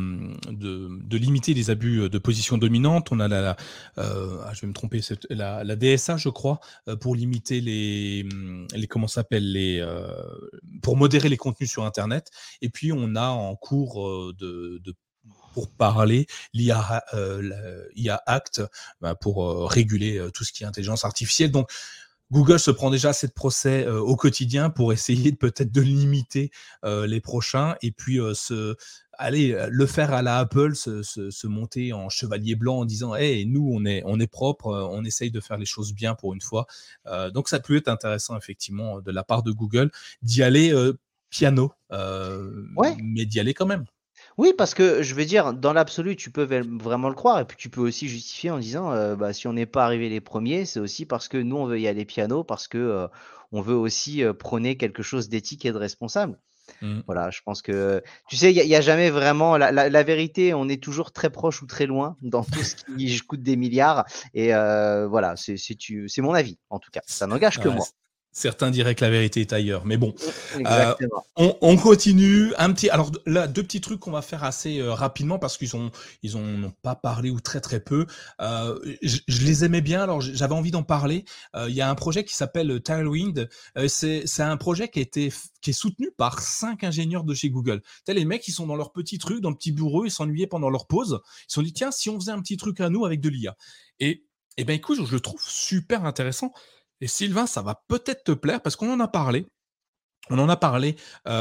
de limiter les abus de position dominante. On a je vais me tromper, la DSA, je crois, pour limiter comment ça s'appelle, pour modérer les contenus sur Internet. Et puis, on a en cours pour parler l'IA Act, pour réguler tout ce qui est intelligence artificielle. Donc, Google se prend déjà assez de procès au quotidien pour essayer peut-être de limiter les prochains et puis le faire à la Apple, se monter en chevalier blanc en disant hey, nous on est propre, on essaye de faire les choses bien pour une fois. Donc ça peut être intéressant effectivement de la part de Google d'y aller piano, Ouais. mais d'y aller quand même. Oui, parce que je veux dire, dans l'absolu, tu peux vraiment le croire, et puis tu peux aussi justifier en disant, bah, si on n'est pas arrivé les premiers, c'est aussi parce que nous, on veut y aller piano, parce que on veut aussi prôner quelque chose d'éthique et de responsable. Mmh. Voilà, je pense que, tu sais, il y a jamais vraiment la vérité, on est toujours très proche ou très loin dans tout ce qui coûte des milliards, et voilà, c'est mon avis, en tout cas. Ça n'engage que Ouais, moi. certains diraient que la vérité est ailleurs, mais bon. Euh, Exactement. on continue. Alors là, deux petits trucs qu'on va faire assez rapidement parce ils n'ont pas parlé ou très très peu. Je les aimais bien, alors j'avais envie d'en parler. Il y a un projet qui s'appelle Tailwind. C'est un projet qui est soutenu par 5 ingénieurs de chez Google. T'as les mecs, ils sont dans leur petit truc, dans le petit bureau, ils s'ennuyaient pendant leur pause. Ils se sont dit tiens, si on faisait un petit truc à nous avec de l'IA. Et ben écoute, je le trouve super intéressant. Et Sylvain, ça va peut-être te plaire parce qu'on en a parlé. On en a parlé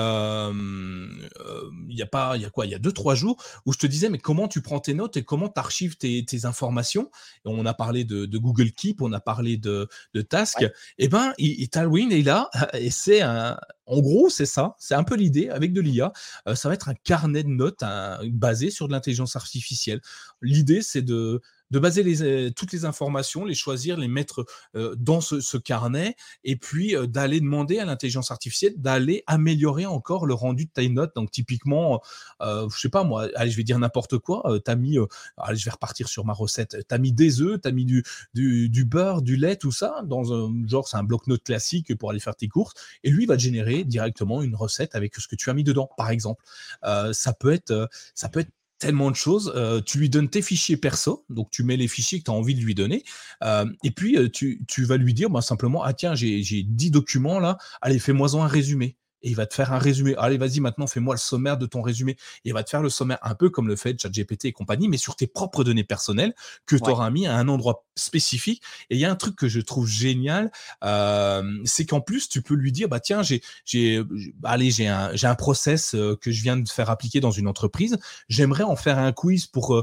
il y a pas, il y a quoi, il y a 2-3 jours où je te disais mais comment tu prends tes notes et comment tu archives tes informations. Et on a parlé de Google Keep, on a parlé de Task. Ouais. Et ben, Tailwind est là et en gros, c'est ça, c'est un peu l'idée avec de l'IA. Ça va être un carnet de notes basé sur de l'intelligence artificielle. L'idée, c'est de baser toutes les informations, les choisir, les mettre dans ce carnet et puis d'aller demander à l'intelligence artificielle d'aller améliorer encore le rendu de tes notes. Donc typiquement, je sais pas moi, allez, je vais dire n'importe quoi, t'as mis, allez, je vais repartir sur ma recette, t'as mis des œufs, t'as mis du beurre, du lait, tout ça, dans un genre, c'est un bloc-notes classique pour aller faire tes courses, et lui va te générer directement une recette avec ce que tu as mis dedans, par exemple. Ça peut être tellement de choses. Tu lui donnes tes fichiers perso, donc tu mets les fichiers que tu as envie de lui donner, et puis tu vas lui dire simplement, ah tiens, j'ai 10 documents là, allez, fais-moi-en un résumé. Et il va te faire un résumé. Allez, vas-y, maintenant, fais-moi le sommaire de ton résumé. Et il va te faire le sommaire un peu comme le fait ChatGPT et compagnie, mais sur tes propres données personnelles que tu Ouais. auras mis à un endroit spécifique. Et il y a un truc que je trouve génial, c'est qu'en plus, tu peux lui dire, bah tiens, j'ai un process que je viens de faire appliquer dans une entreprise. J'aimerais en faire un quiz pour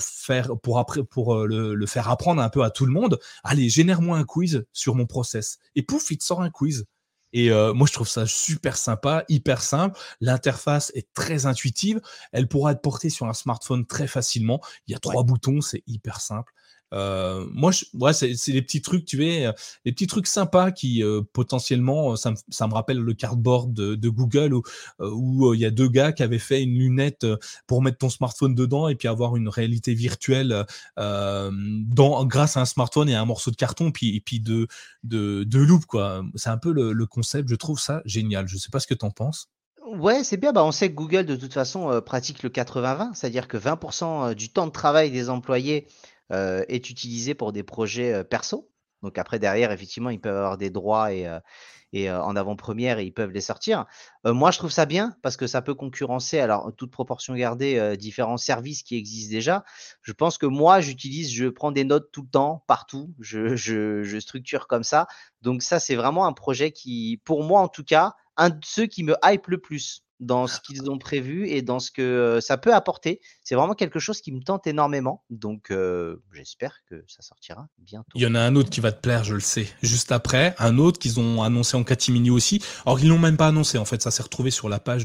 le faire apprendre un peu à tout le monde. Allez, génère-moi un quiz sur mon process. Et pouf, il te sort un quiz. Et moi, je trouve ça super sympa, hyper simple. L'interface est très intuitive. Elle pourra être portée sur un smartphone très facilement. Il y a 3 boutons, c'est hyper simple. Ouais, c'est les petits trucs, tu vois, les petits trucs sympas qui potentiellement, ça me rappelle le cardboard de Google où il y a 2 gars qui avaient fait une lunette pour mettre ton smartphone dedans et puis avoir une réalité virtuelle grâce à un smartphone et à un morceau de carton et puis de loupe, quoi. C'est un peu le concept, je trouve ça génial. Je sais pas ce que t'en penses. Ouais, c'est bien. Bah, on sait que Google, de toute façon, pratique le 80-20, c'est-à-dire que 20% du temps de travail des employés est utilisé pour des projets perso. Donc après, derrière, effectivement, ils peuvent avoir des droits et en avant-première et ils peuvent les sortir. Moi, je trouve ça bien parce que ça peut concurrencer, alors toute proportion gardée, différents services qui existent déjà. Je pense que moi, je prends des notes tout le temps, partout. Je structure comme ça. Donc ça, c'est vraiment un projet qui, pour moi en tout cas, un de ceux qui me hype le plus dans ce qu'ils ont prévu et dans ce que ça peut apporter. C'est vraiment quelque chose qui me tente énormément. Donc, j'espère que ça sortira Il bientôt. y en a un autre qui va te plaire, je le sais. Juste après, un autre qu'ils ont annoncé en catimini aussi. Alors qu'ils l'ont même pas annoncé, en fait, ça s'est retrouvé sur la page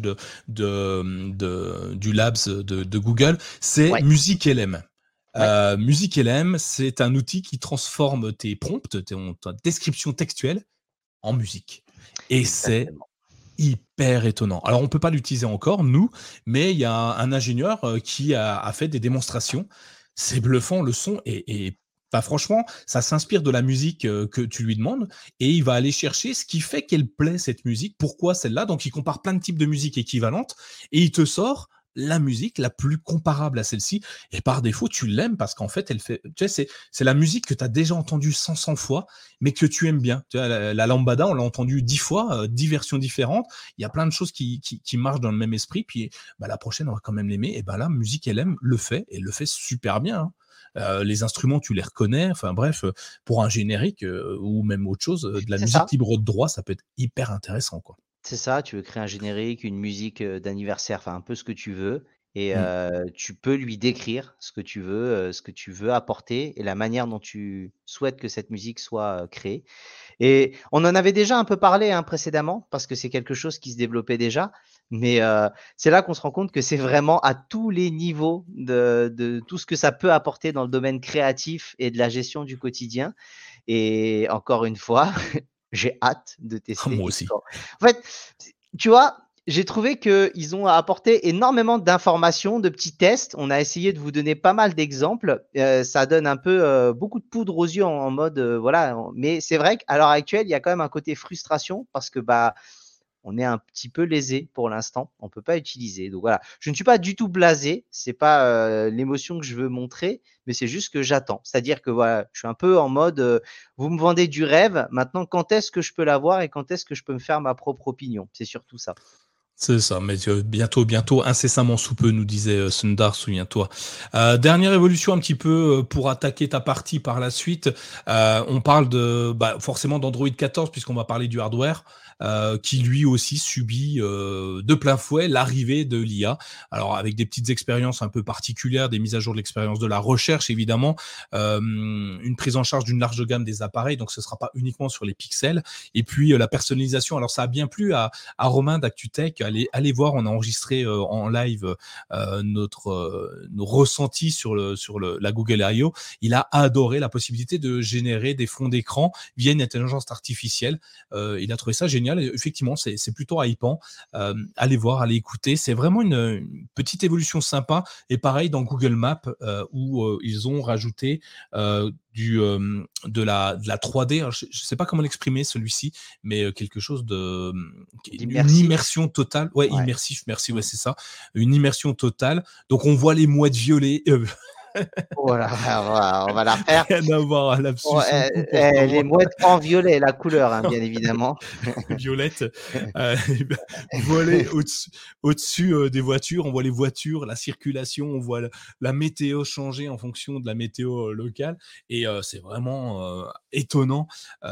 du Labs de Google. C'est Ouais, Music.lm. ouais, Music.lm, c'est un outil qui transforme tes prompts, ta description textuelle en musique. Et c'est exactement. hyper étonnant. Alors, on peut pas l'utiliser encore, nous, mais il y a un ingénieur qui a fait des démonstrations. C'est bluffant, le son enfin, franchement, ça s'inspire de la musique que tu lui demandes et il va aller chercher ce qui fait qu'elle plaît, cette musique, pourquoi celle-là. Donc, il compare plein de types de musique équivalentes et il te sort la musique la plus comparable à celle-ci. Et par défaut, tu l'aimes parce qu'en fait, elle fait, tu sais, c'est la musique que tu as déjà entendue 500 fois, mais que tu aimes bien. Tu vois, la lambada, on l'a entendue 10 fois, 10 versions différentes. Il y a plein de choses qui marchent dans le même esprit. Puis, la prochaine, on va quand même l'aimer. Et la musique, elle aime, le fait, et le fait super bien. Hein. Les instruments, tu les reconnais. Enfin bref, pour un générique ou même autre chose, de la musique libre de droit, ça peut être hyper intéressant, quoi. C'est ça, tu veux créer un générique, une musique, d'anniversaire, enfin un peu ce que tu veux et tu peux lui décrire ce que tu veux apporter et la manière dont tu souhaites que cette musique soit, créée. Et on en avait déjà un peu parlé, hein, précédemment, parce que c'est quelque chose qui se développait déjà. Mais c'est là qu'on se rend compte que c'est vraiment à tous les niveaux de tout ce que ça peut apporter dans le domaine créatif et de la gestion du quotidien. Et encore une fois, j'ai hâte de tester. Moi aussi. En fait, tu vois, j'ai trouvé qu'ils ont apporté énormément d'informations, de petits tests. On a essayé de vous donner pas mal d'exemples. Ça donne un peu beaucoup de poudre aux yeux en mode voilà. Mais c'est vrai qu'à l'heure actuelle, il y a quand même un côté frustration parce que on est un petit peu lésé pour l'instant. On peut pas utiliser. Donc voilà, je ne suis pas du tout blasé. C'est pas l'émotion que je veux montrer, mais c'est juste que j'attends. C'est-à-dire que voilà, je suis un peu en mode vous me vendez du rêve. Maintenant, quand est-ce que je peux l'avoir et quand est-ce que je peux me faire ma propre opinion? C'est surtout ça. C'est ça, mais bientôt, incessamment sous peu, nous disait Sundar, souviens-toi. Dernière évolution un petit peu pour attaquer ta partie par la suite. On parle forcément d'Android 14 puisqu'on va parler du hardware. Qui lui aussi subit de plein fouet l'arrivée de l'IA. Alors avec des petites expériences un peu particulières, des mises à jour de l'expérience de la recherche évidemment, une prise en charge d'une large gamme des appareils, donc ce sera pas uniquement sur les pixels. Et puis la personnalisation. Alors ça a bien plu à Romain d'ActuTech. Allez voir, on a enregistré en live nos ressentis sur la Google I.O. Il a adoré la possibilité de générer des fonds d'écran via une intelligence artificielle. Il a trouvé ça génial. Et effectivement, c'est plutôt hypant. Allez voir, allez écouter. C'est vraiment une petite évolution sympa. Et pareil dans Google Maps où ils ont rajouté de la 3D. Alors, je ne sais pas comment l'exprimer celui-ci, mais quelque chose une immersion totale. Ouais, immersif. Merci. Ouais, c'est ça. Une immersion totale. Donc on voit les mouettes violer. Voilà, on va la refaire. Rien à voir à l'absolution. Les mouettes en violet, la couleur, hein, bien évidemment. Violette, voler au-dessus des voitures. On voit les voitures, la circulation, on voit la météo changer en fonction de la météo locale. Et c'est vraiment étonnant.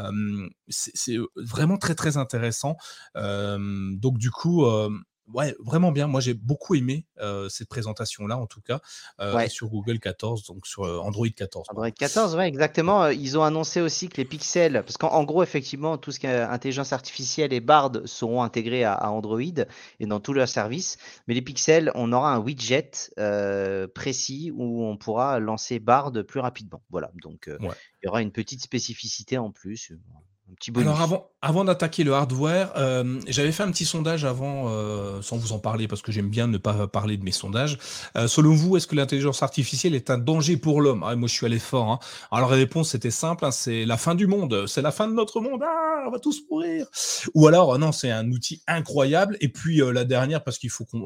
C'est vraiment très, très intéressant. Donc, du coup... ouais, vraiment bien. Moi, j'ai beaucoup aimé cette présentation-là, en tout cas, sur Google 14, donc sur Android 14. Android 14, ouais, exactement. Ils ont annoncé aussi que les pixels, parce qu'en gros, effectivement, tout ce qui est intelligence artificielle et Bard seront intégrés à Android et dans tous leurs services. Mais les pixels, on aura un widget précis où on pourra lancer Bard plus rapidement. Voilà, donc il y aura une petite spécificité en plus. Un petit bonus. Alors avant d'attaquer le hardware, j'avais fait un petit sondage avant, sans vous en parler parce que j'aime bien ne pas parler de mes sondages. Selon vous, est-ce que l'intelligence artificielle est un danger pour l'homme? Moi, je suis allé fort. Hein. Alors la réponse était simple, hein, c'est la fin du monde, c'est la fin de notre monde. Ah, on va tous mourir. Ou alors non, c'est un outil incroyable. Et puis la dernière, parce qu'il faut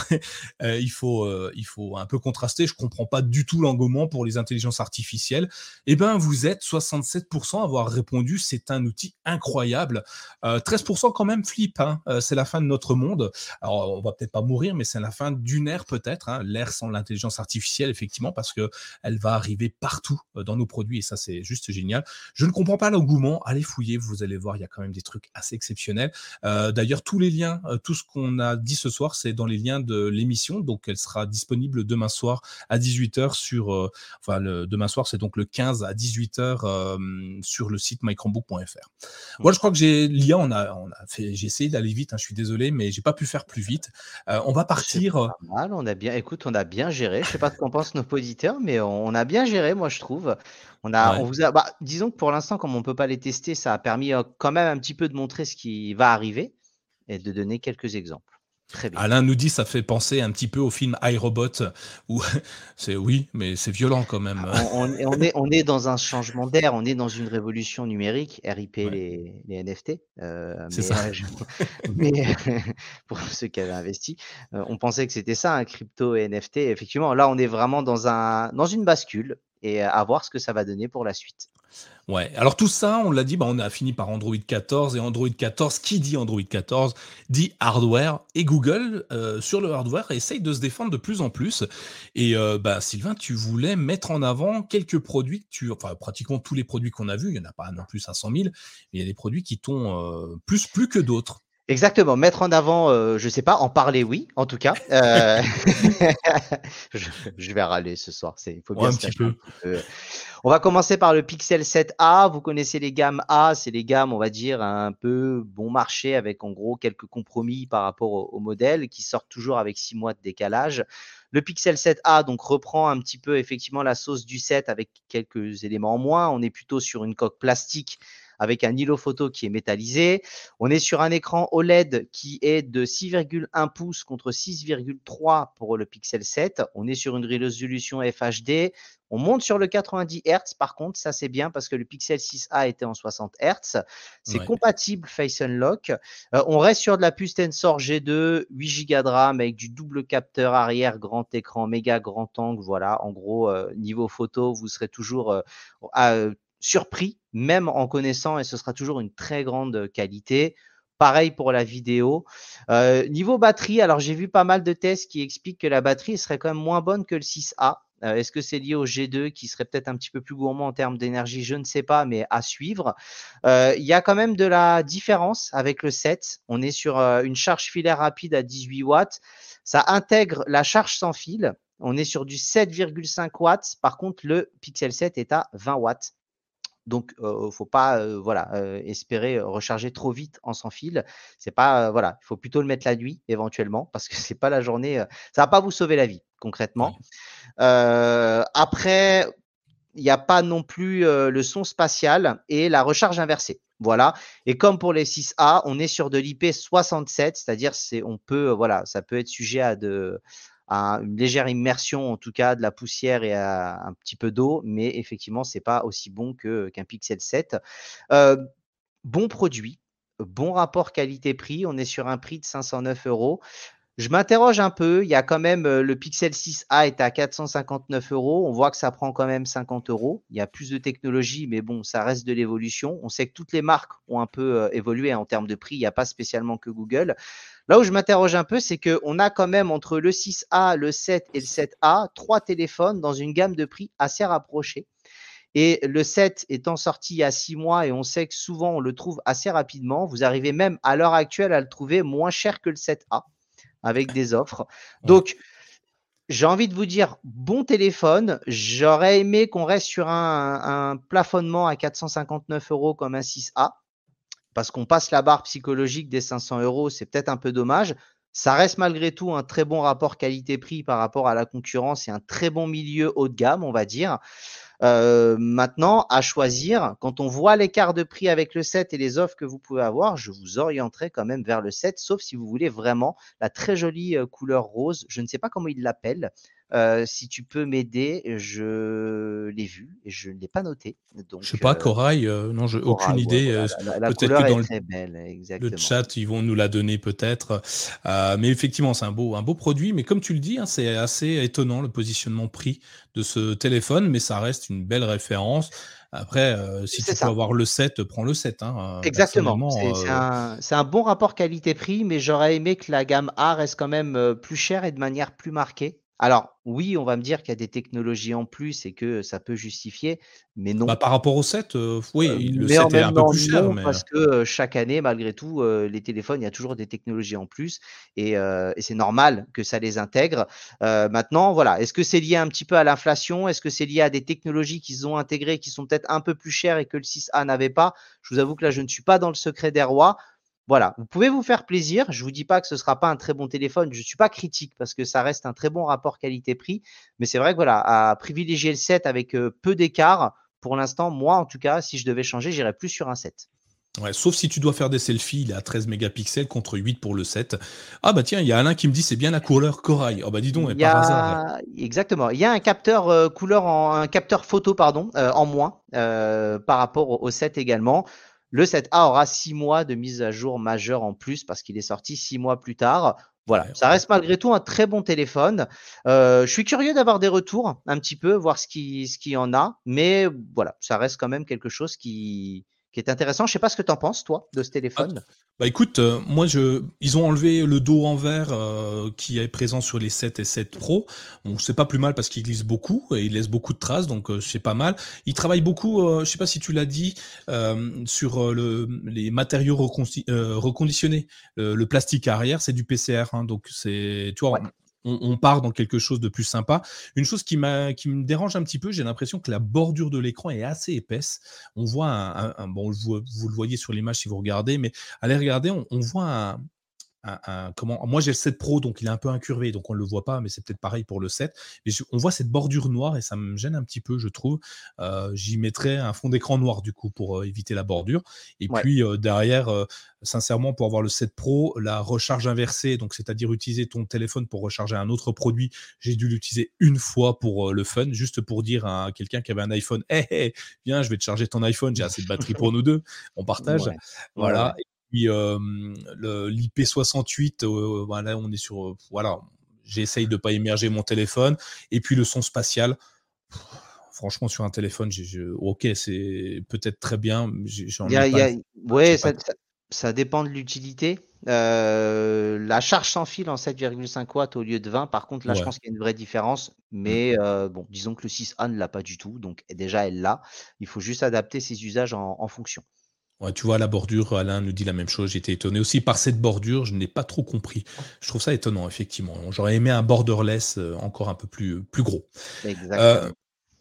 il faut un peu contraster. Je comprends pas du tout l'engouement pour les intelligences artificielles. Eh ben, vous êtes 67% à avoir répondu, c'est un outil incroyable. 13% quand même flip, hein. C'est la fin de notre monde. Alors, on va peut-être pas mourir, mais c'est la fin d'une ère peut-être, hein. L'ère sans l'intelligence artificielle, effectivement, parce que elle va arriver partout dans nos produits et ça, c'est juste génial. Je ne comprends pas l'engouement. Allez fouiller, vous allez voir, il y a quand même des trucs assez exceptionnels. D'ailleurs, tous les liens, tout ce qu'on a dit ce soir, c'est dans les liens de l'émission. Donc, elle sera disponible demain soir à 18h demain soir, c'est donc le 15 à 18h sur le site mychromebook.fr. Moi, je crois que j'ai essayé d'aller vite, hein, je suis désolé, mais j'ai pas pu faire plus vite. On va partir. Pas mal, on a bien géré. Je sais pas ce qu'en pensent nos auditeurs, mais on a bien géré, moi, je trouve. Disons que pour l'instant, comme on peut pas les tester, ça a permis quand même un petit peu de montrer ce qui va arriver et de donner quelques exemples. Très bien. Alain nous dit ça fait penser un petit peu au film iRobot où oui, mais c'est violent quand même. On est dans un changement d'air, on est dans une révolution numérique, RIP Ouais, les NFT, c'est ça. mais pour ceux qui avaient investi, on pensait que c'était ça, un crypto et NFT. Effectivement, là, on est vraiment dans une bascule et à voir ce que ça va donner pour la suite. Ouais. Alors tout ça, on l'a dit, on a fini par Android 14 et Android 14. Qui dit Android 14 dit hardware et Google sur le hardware essaye de se défendre de plus en plus. Et Sylvain, tu voulais mettre en avant quelques produits enfin pratiquement tous les produits qu'on a vus. Il y en a pas non plus 500 000, mais il y a des produits qui t'ont plus que d'autres. Exactement, mettre en avant, je sais pas, en parler oui, en tout cas. Je vais râler ce soir, il faut Ouais, bien un se petit lâcher un peu. petit peu. On va commencer par le Pixel 7a. Vous connaissez les gammes A, c'est les gammes, on va dire, un peu bon marché avec en gros quelques compromis par rapport au modèle qui sortent toujours avec 6 mois de décalage. Le Pixel 7a donc reprend un petit peu effectivement la sauce du 7 avec quelques éléments en moins. On est plutôt sur une coque plastique avec un îlot photo qui est métallisé. On est sur un écran OLED qui est de 6,1 pouces contre 6,3 pour le Pixel 7. On est sur une résolution FHD. On monte sur le 90 Hz, par contre, ça c'est bien parce que le Pixel 6a était en 60 Hz. C'est Ouais. compatible Face Unlock. On reste sur de la puce Tensor G2, 8 Go de RAM avec du double capteur arrière, grand écran, méga grand angle. Voilà, en gros, niveau photo, vous serez toujours surpris, même en connaissant, et ce sera toujours une très grande qualité. Pareil pour la vidéo. Niveau batterie, alors j'ai vu pas mal de tests qui expliquent que la batterie serait quand même moins bonne que le 6A. Est-ce que c'est lié au G2 qui serait peut-être un petit peu plus gourmand en termes d'énergie? Je ne sais pas, mais à suivre. Il y a quand même de la différence avec le 7. On est sur une charge filaire rapide à 18 watts. Ça intègre la charge sans fil. On est sur du 7,5 watts. Par contre, le Pixel 7 est à 20 watts. Donc, faut pas, espérer recharger trop vite en sans fil. C'est pas, voilà, il faut plutôt le mettre la nuit éventuellement parce que c'est pas la journée, ça va pas vous sauver la vie Ouais. concrètement. Après, il n'y a pas non plus le son spatial et la recharge inversée. Voilà. Et comme pour les 6A, on est sur de l'IP67, c'est-à-dire on peut, voilà, ça peut être sujet à une légère immersion, en tout cas de la poussière et à un petit peu d'eau, mais effectivement, c'est pas aussi bon qu'un Pixel 7. Euh, Bon produit, bon rapport qualité-prix. On est sur un prix de 509 euros. Je m'interroge un peu. Il y a quand même le Pixel 6a est à 459 euros. On voit que ça prend quand même 50 euros. Il y a plus de technologie, mais bon, ça reste de l'évolution. On sait que toutes les marques ont un peu évolué en termes de prix. Il n'y a pas spécialement que Google. Là où je m'interroge un peu, c'est qu'on a quand même entre le 6a, le 7 et le 7a, 3 téléphones dans une gamme de prix assez rapprochée. Et le 7 étant sorti il y a 6 mois et on sait que souvent on le trouve assez rapidement, vous arrivez même à l'heure actuelle à le trouver moins cher que le 7A avec des offres. Ouais. Donc, j'ai envie de vous dire, bon téléphone. J'aurais aimé qu'on reste sur un plafonnement à 459 euros comme un 6A parce qu'on passe la barre psychologique des 500 euros. C'est peut-être un peu dommage. Ça reste malgré tout un très bon rapport qualité-prix par rapport à la concurrence et un très bon milieu haut de gamme, on va dire. Maintenant, à choisir, quand on voit l'écart de prix avec le 7 et les offres que vous pouvez avoir, je vous orienterai quand même vers le 7, sauf si vous voulez vraiment la très jolie couleur rose. Je ne sais pas comment il l'appelle. Si tu peux m'aider, je l'ai vu et je ne l'ai pas noté. Je sais Donc, pas, Corail, non, j'ai aucune corail, ouais, idée. voilà. La Peut-être que couleur est dans très belle, le exactement. chat, ils vont nous la donner peut-être. Mais effectivement, c'est un beau produit. Mais comme tu le dis, hein, c'est assez étonnant le positionnement prix de ce téléphone, mais ça reste une belle référence. Après, si C'est tu peux ça. avoir le 7, prends le 7. Hein. Exactement. Personnellement, C'est un bon rapport qualité-prix, mais j'aurais aimé que la gamme A reste quand même plus chère et de manière plus marquée. Alors, oui, on va me dire qu'il y a des technologies en plus et que ça peut justifier, mais non. par rapport au 7, oui, le Mais en 7 est même un peu temps, plus cher, non, mais parce que chaque année, malgré tout, les téléphones, il y a toujours des technologies en plus et c'est normal que ça les intègre. Maintenant, voilà, est-ce que c'est lié un petit peu à l'inflation? Est-ce que c'est lié à des technologies qu'ils ont intégrées qui sont peut-être un peu plus chères et que le 6A n'avait pas? Je vous avoue que là, je ne suis pas dans le secret des rois. Voilà, vous pouvez vous faire plaisir. Je vous dis pas que ce sera pas un très bon téléphone. Je suis pas critique parce que ça reste un très bon rapport qualité-prix. Mais c'est vrai que voilà, à privilégier le 7 avec peu d'écart, pour l'instant, moi, en tout cas, si je devais changer, j'irais plus sur un 7. Ouais, sauf si tu dois faire des selfies, il est à 13 mégapixels contre 8 pour le 7. Ah bah tiens, il y a Alain qui me dit c'est bien la couleur corail. Oh bah dis donc, et Il y par hasard. a exactement, il y a un capteur un capteur photo pardon en moins par rapport au 7 également. Le 7A aura 6 mois de mise à jour majeure en plus parce qu'il est sorti 6 mois plus tard. Voilà, Ouais, ça ouais. reste malgré tout un très bon téléphone. Je suis curieux d'avoir des retours un petit peu, voir ce qui en a, mais voilà, ça reste quand même quelque chose qui est intéressant. Je sais pas ce que tu en penses, toi, de ce Ah, téléphone. bah écoute, moi ils ont enlevé le dos en verre qui est présent sur les 7 et 7 Pro. Bon, c'est pas plus mal parce qu'il glisse beaucoup et il laisse beaucoup de traces, donc c'est pas mal. Ils travaillent beaucoup, je sais pas si tu l'as dit, sur les matériaux reconditionnés. Le plastique arrière, c'est du PCR, hein, donc c'est, tu vois, Ouais, on part dans quelque chose de plus sympa. Une chose qui me dérange un petit peu, j'ai l'impression que la bordure de l'écran est assez épaisse. On voit bon, vous le voyez sur l'image si vous regardez, mais allez regarder, on voit comment, moi j'ai le 7 Pro, donc il est un peu incurvé, donc on ne le voit pas, mais c'est peut-être pareil pour le 7. Mais on voit cette bordure noire et ça me gêne un petit peu, je trouve. J'y mettrais un fond d'écran noir du coup pour éviter la bordure. Et ouais. puis derrière, sincèrement, pour avoir le 7 Pro, la recharge inversée, donc c'est-à-dire utiliser ton téléphone pour recharger un autre produit, j'ai dû l'utiliser une fois pour le fun, juste pour dire à quelqu'un qui avait un iPhone, hey, viens, je vais te charger ton iPhone, j'ai assez de batterie pour nous deux, on partage. Ouais, ouais, ouais. Voilà. Puis l'IP68, voilà, on est sur, voilà, j'essaye de pas émerger mon téléphone. Et puis le son spatial, franchement, sur un téléphone, ok, c'est peut-être très bien, mais j'en ai Il pas, y a j'ai ouais, pas. ça dépend de l'utilité. La charge sans fil en 7,5 watts au lieu de 20, par contre, là, je Ouais. pense qu'il y a une vraie différence. Mm. Mais bon, disons que le 6A ne l'a pas du tout. Donc, déjà, elle l'a. Il faut juste adapter ses usages en fonction. Ouais, tu vois, la bordure, Alain nous dit la même chose. J'étais étonné aussi par cette bordure. Je n'ai pas trop compris. Je trouve ça étonnant, effectivement. J'aurais aimé un borderless encore un peu plus gros. Euh, Exactement.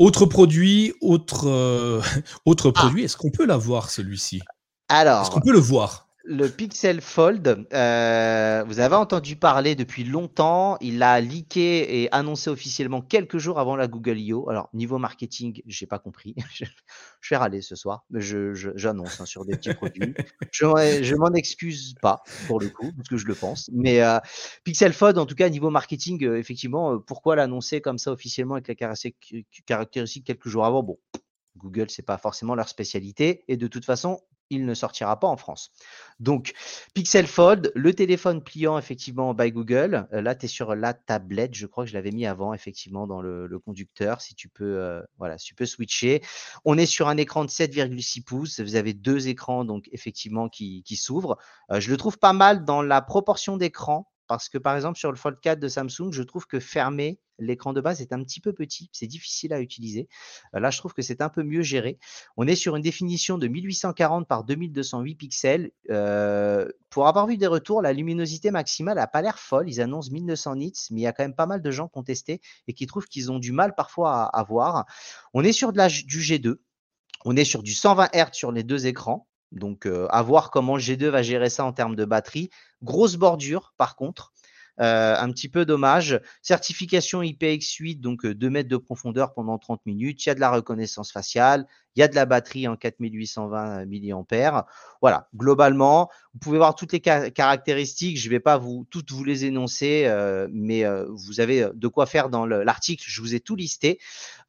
autre Ah, produit. Est-ce qu'on peut l'avoir celui-ci? Est-ce qu'on alors, peut le voir? le Pixel Fold, vous avez entendu parler depuis longtemps. Il l'a leaké et annoncé officiellement quelques jours avant la Google I.O. Alors, niveau marketing, j'ai pas compris. Je vais râler ce soir, mais j'annonce hein, sur des petits produits. Je m'en excuse pas pour le coup, parce que je le pense. Mais Pixel Fold, en tout cas, niveau marketing, effectivement, pourquoi l'annoncer comme ça officiellement avec les caractéristiques quelques jours avant? Bon, Google, c'est pas forcément leur spécialité et de toute façon, il ne sortira pas en France. Donc, Pixel Fold, le téléphone pliant effectivement by Google. Là, tu es sur la tablette. Je crois que je l'avais mis avant effectivement dans le conducteur. Si tu peux, voilà, si tu peux switcher. On est sur un écran de 7,6 pouces. Vous avez deux écrans donc effectivement qui s'ouvrent. Je le trouve pas mal dans la proportion d'écran. Parce que par exemple sur le Fold 4 de Samsung, je trouve que fermé, l'écran de base est un petit peu petit, c'est difficile à utiliser. Là, je trouve que c'est un peu mieux géré. On est sur une définition de 1840 par 2208 pixels. Pour avoir vu des retours, la luminosité maximale n'a pas l'air folle. Ils annoncent 1900 nits, mais il y a quand même pas mal de gens qui ont testé et qui trouvent qu'ils ont du mal parfois à voir. On est sur du G2. On est sur du 120 Hz sur les deux écrans. Donc, à voir comment le G2 va gérer ça en termes de batterie. Grosse bordure, par contre. Un petit peu dommage. Certification IPX8, donc 2 mètres de profondeur pendant 30 minutes. Il y a de la reconnaissance faciale. Il y a de la batterie en 4820 mAh. Voilà, globalement, vous pouvez voir toutes les caractéristiques. Je ne vais pas toutes vous les énoncer, mais vous avez de quoi faire dans l'article. Je vous ai tout listé.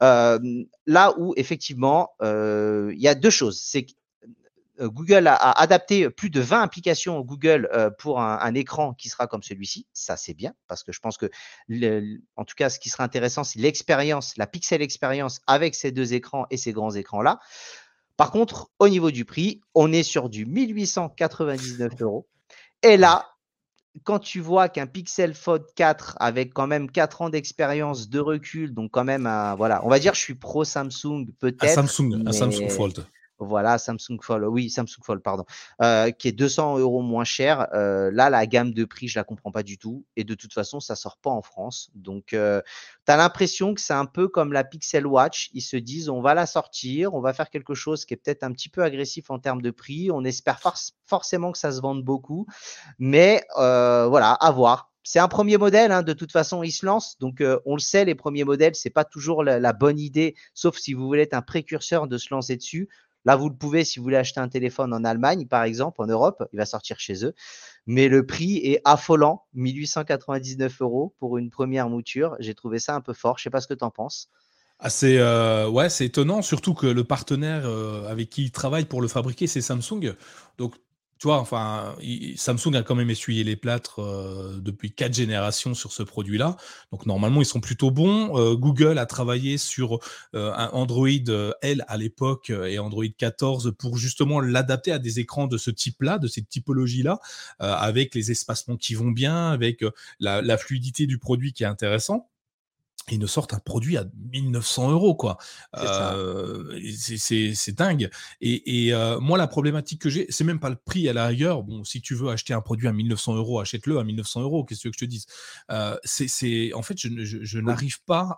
Là où, effectivement, il y a deux choses. C'est que Google a adapté plus de 20 applications Google pour un écran qui sera comme celui-ci. Ça, c'est bien parce que je pense que, en tout cas, ce qui sera intéressant, c'est l'expérience, la Pixel Experience avec ces deux écrans et ces grands écrans-là. Par contre, au niveau du prix, on est sur du 1899 €. Et Ouais. là, quand tu vois qu'un Pixel Fold 4 avec quand même 4 ans d'expérience, de recul, donc quand même, voilà, on va dire, je suis pro Samsung peut-être, Un Samsung mais Fold. voilà, Samsung Fold, oui, Samsung Fold, pardon, qui est 200 € moins cher. Là, la gamme de prix, je la comprends pas du tout. Et de toute façon, ça sort pas en France. Donc, tu as l'impression que c'est un peu comme la Pixel Watch. Ils se disent, on va la sortir, on va faire quelque chose qui est peut-être un petit peu agressif en termes de prix. On espère forcément que ça se vende beaucoup. Mais voilà, à voir. C'est un premier modèle, hein, de toute façon, il se lance. Donc, on le sait, les premiers modèles, c'est pas toujours la bonne idée, sauf si vous voulez être un précurseur de se lancer dessus. Là, vous le pouvez si vous voulez acheter un téléphone en Allemagne, par exemple, en Europe, il va sortir chez eux. Mais le prix est affolant, 1899 € pour une première mouture. J'ai trouvé ça un peu fort. Je sais pas ce que tu en penses. Ah, ouais, c'est étonnant, surtout que le partenaire avec qui il travaille pour le fabriquer, c'est Samsung. Donc, tu vois, enfin, Samsung a quand même essuyé les plâtres depuis 4 générations sur ce produit-là. Donc, normalement, ils sont plutôt bons. Google a travaillé sur un Android L à l'époque et Android 14 pour justement l'adapter à des écrans de ce type-là, de cette typologie-là, avec les espacements qui vont bien, avec la fluidité du produit qui est intéressant. Ils nous sortent un produit à 1900 €, quoi. C'est ça. C'est dingue. Moi, la problématique que j'ai, c'est même pas le prix à la rigueur. Bon, si tu veux acheter un produit à 1900 €, achète-le à 1900 €. Qu'est-ce que tu veux que je te dise? En fait, je n'arrive pas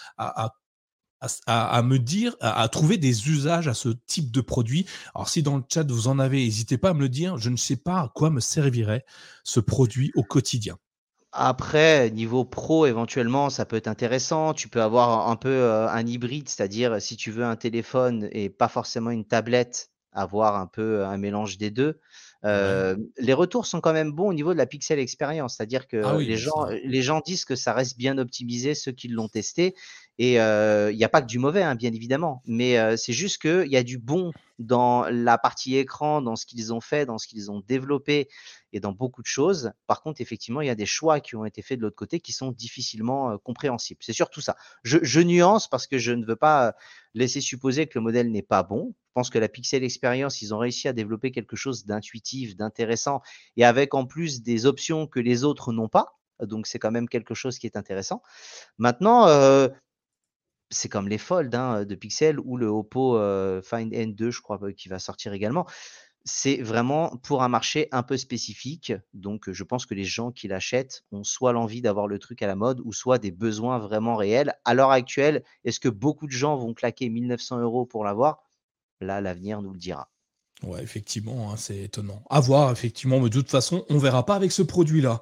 à me dire, à trouver des usages à ce type de produit. Alors, si dans le chat vous en avez, n'hésitez pas à me le dire. Je ne sais pas à quoi me servirait ce produit au quotidien. Après, niveau pro, éventuellement, ça peut être intéressant. Tu peux avoir un peu un hybride, c'est-à-dire si tu veux un téléphone et pas forcément une tablette, avoir un peu un mélange des deux. Ouais. Les retours sont quand même bons au niveau de la Pixel Experience, c'est-à-dire Ah que oui, ça. les gens disent que ça reste bien optimisé, ceux qui l'ont testé. Et il n'y a pas que du mauvais, hein, bien évidemment, mais c'est juste qu'il y a du bon dans la partie écran, dans ce qu'ils ont fait, dans ce qu'ils ont développé et dans beaucoup de choses. Par contre, effectivement, il y a des choix qui ont été faits de l'autre côté qui sont difficilement compréhensibles. C'est surtout ça. Je nuance parce que je ne veux pas laisser supposer que le modèle n'est pas bon. Je pense que la Pixel Experience, ils ont réussi à développer quelque chose d'intuitif, d'intéressant et avec en plus des options que les autres n'ont pas. Donc, c'est quand même quelque chose qui est intéressant. Maintenant, c'est comme les Fold hein, de Pixel ou le Oppo Find N2, je crois, qui va sortir également. C'est vraiment pour un marché un peu spécifique. Donc, je pense que les gens qui l'achètent ont soit l'envie d'avoir le truc à la mode ou soit des besoins vraiment réels. À l'heure actuelle, est-ce que beaucoup de gens vont claquer 1900 € pour l'avoir? Là, l'avenir nous le dira. Ouais, effectivement, hein, c'est étonnant. À voir, effectivement, mais de toute façon, on verra pas avec ce produit-là.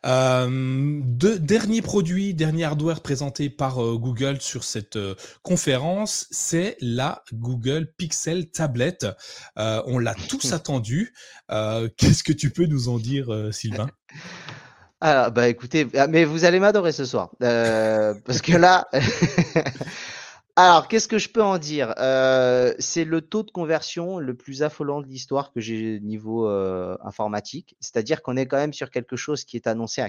Dernier produit, dernier hardware présenté par Google sur cette conférence, c'est la Google Pixel Tablet. On l'a tous attendu. Qu'est-ce que tu peux nous en dire, Sylvain? Alors, bah écoutez, mais vous allez m'adorer ce soir. Parce que là, alors, qu'est-ce que je peux en dire? C'est le taux de conversion le plus affolant de l'histoire que j'ai niveau informatique. C'est-à-dire qu'on est quand même sur quelque chose qui est annoncé à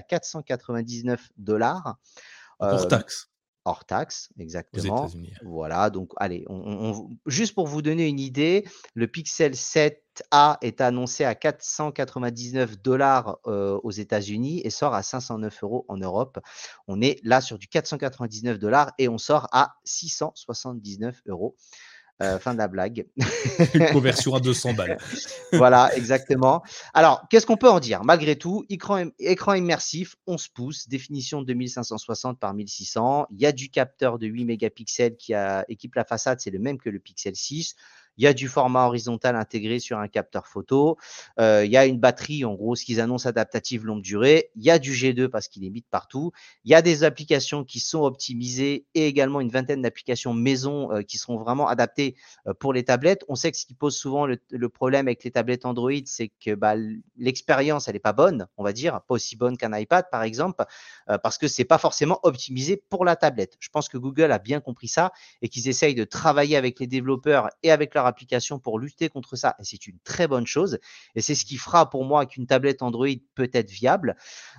499 $. Hors Euh, taxe Hors taxe, aux exactement. États-Unis. Voilà, donc allez, juste pour vous donner une idée, le Pixel 7a est annoncé à 499 $ aux États-Unis et sort à 509 € en Europe. On est là sur du 499 $ et on sort à 679 €. Fin de la blague. Une conversion à 200 balles. Voilà, exactement. Alors, qu'est-ce qu'on peut en dire? Malgré tout, écran immersif, 11 pouces, définition 2560 par 1600. Il y a du capteur de 8 mégapixels qui équipe la façade, c'est le même que le Pixel 6. Il y a du format horizontal intégré sur un capteur photo. Il y a une batterie, en gros, ce qu'ils annoncent adaptative longue durée. Il y a du G2 parce qu'il émite partout. Il y a des applications qui sont optimisées et également une vingtaine d'applications maison qui seront vraiment adaptées pour les tablettes. On sait que ce qui pose souvent le problème avec les tablettes Android, c'est que l'expérience, elle n'est pas bonne, on va dire, pas aussi bonne qu'un iPad, par exemple, parce que c'est pas forcément optimisé pour la tablette. Je pense que Google a bien compris ça et qu'ils essayent de travailler avec les développeurs et avec leur application pour lutter contre ça. Et c'est une très bonne chose. Et c'est ce qui fera pour moi qu'une tablette Android peut être viable.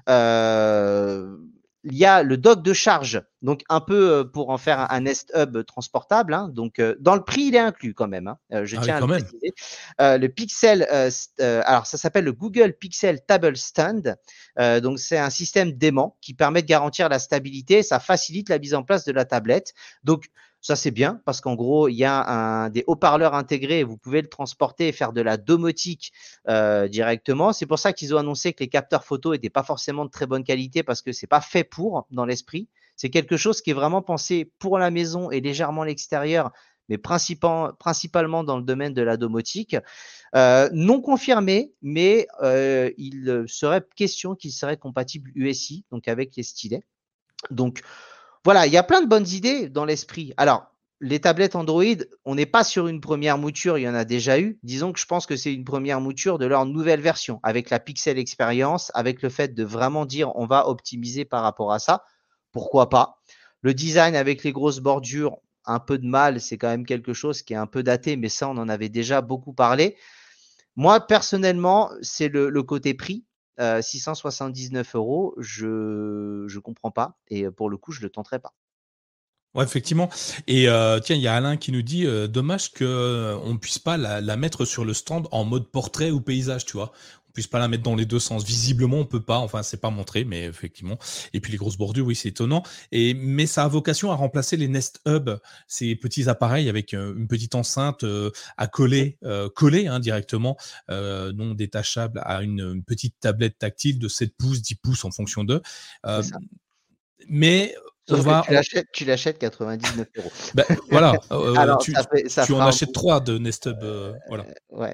Il y a le dock de charge, donc un peu pour en faire un Nest Hub transportable. Hein, donc dans le prix, il est inclus quand même. Hein, je Ah oui, tiens à quand le même. préciser. Le Pixel, alors ça s'appelle le Google Pixel Table Stand. Donc c'est un système d'aimant qui permet de garantir la stabilité. Ça facilite la mise en place de la tablette. Donc ça, c'est bien parce qu'en gros, il y a des haut-parleurs intégrés et vous pouvez le transporter et faire de la domotique directement. C'est pour ça qu'ils ont annoncé que les capteurs photo n'étaient pas forcément de très bonne qualité parce que c'est pas fait pour dans l'esprit. C'est quelque chose qui est vraiment pensé pour la maison et légèrement l'extérieur, mais principalement dans le domaine de la domotique. Non confirmé, mais il serait question qu'il serait compatible USI, donc avec les stylets. Donc, voilà, il y a plein de bonnes idées dans l'esprit. Alors, les tablettes Android, on n'est pas sur une première mouture, il y en a déjà eu. Disons que je pense que c'est une première mouture de leur nouvelle version, avec la Pixel Experience, avec le fait de vraiment dire on va optimiser par rapport à ça. Pourquoi pas? Le design avec les grosses bordures, un peu de mal, c'est quand même quelque chose qui est un peu daté, mais ça, on en avait déjà beaucoup parlé. Moi, personnellement, c'est le côté prix. 679 €, je comprends pas. Et pour le coup, je le tenterai pas. Ouais, effectivement. Et tiens, il y a Alain qui nous dit dommage que on puisse pas la mettre sur le stand en mode portrait ou paysage, tu vois. On puisse pas la mettre dans les deux sens. Visiblement, on peut pas. Enfin, c'est pas montré, mais effectivement. Et puis les grosses bordures, oui, c'est étonnant. Mais ça a vocation à remplacer les Nest Hub, ces petits appareils avec une petite enceinte à coller hein, directement, non détachable à une petite tablette tactile de 7 pouces, 10 pouces en fonction d'eux. C'est Euh, ça. mais on Sauf que va, tu l'achètes 99 €. ben voilà, Alors ça tu en fera un achètes coup. 3 de Nest Hub, voilà. Ouais.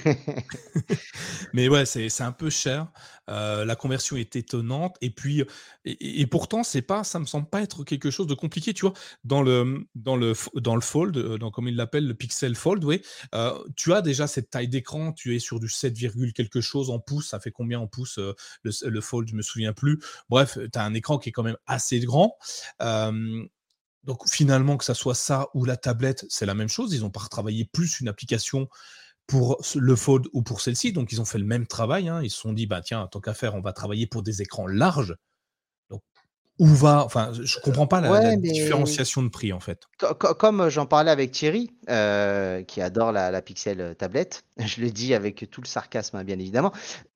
Mais ouais, c'est un peu cher. La conversion est étonnante et puis et pourtant ça me semble pas être quelque chose de compliqué, tu vois? Dans le Fold, dans comme ils l'appellent, le Pixel Fold, oui, tu as déjà cette taille d'écran, tu es sur du 7, quelque chose en pouces, ça fait combien en pouces, le Fold? Je me souviens plus. Bref, tu as un écran qui est quand même assez grand. Hem Donc finalement, que ça soit ça ou la tablette, c'est la même chose. Ils ont pas retravaillé plus une application pour le Fold ou pour celle-ci. Donc ils ont fait le même travail, hein. Ils se sont dit: «Bah tiens, tant qu'à faire, on va travailler pour des écrans larges». Donc enfin, je comprends pas la Ouais, mais différenciation de prix, en fait. comme j'en parlais avec Thierry, qui adore la Pixel, tablette, je le dis avec tout le sarcasme, hein, bien évidemment.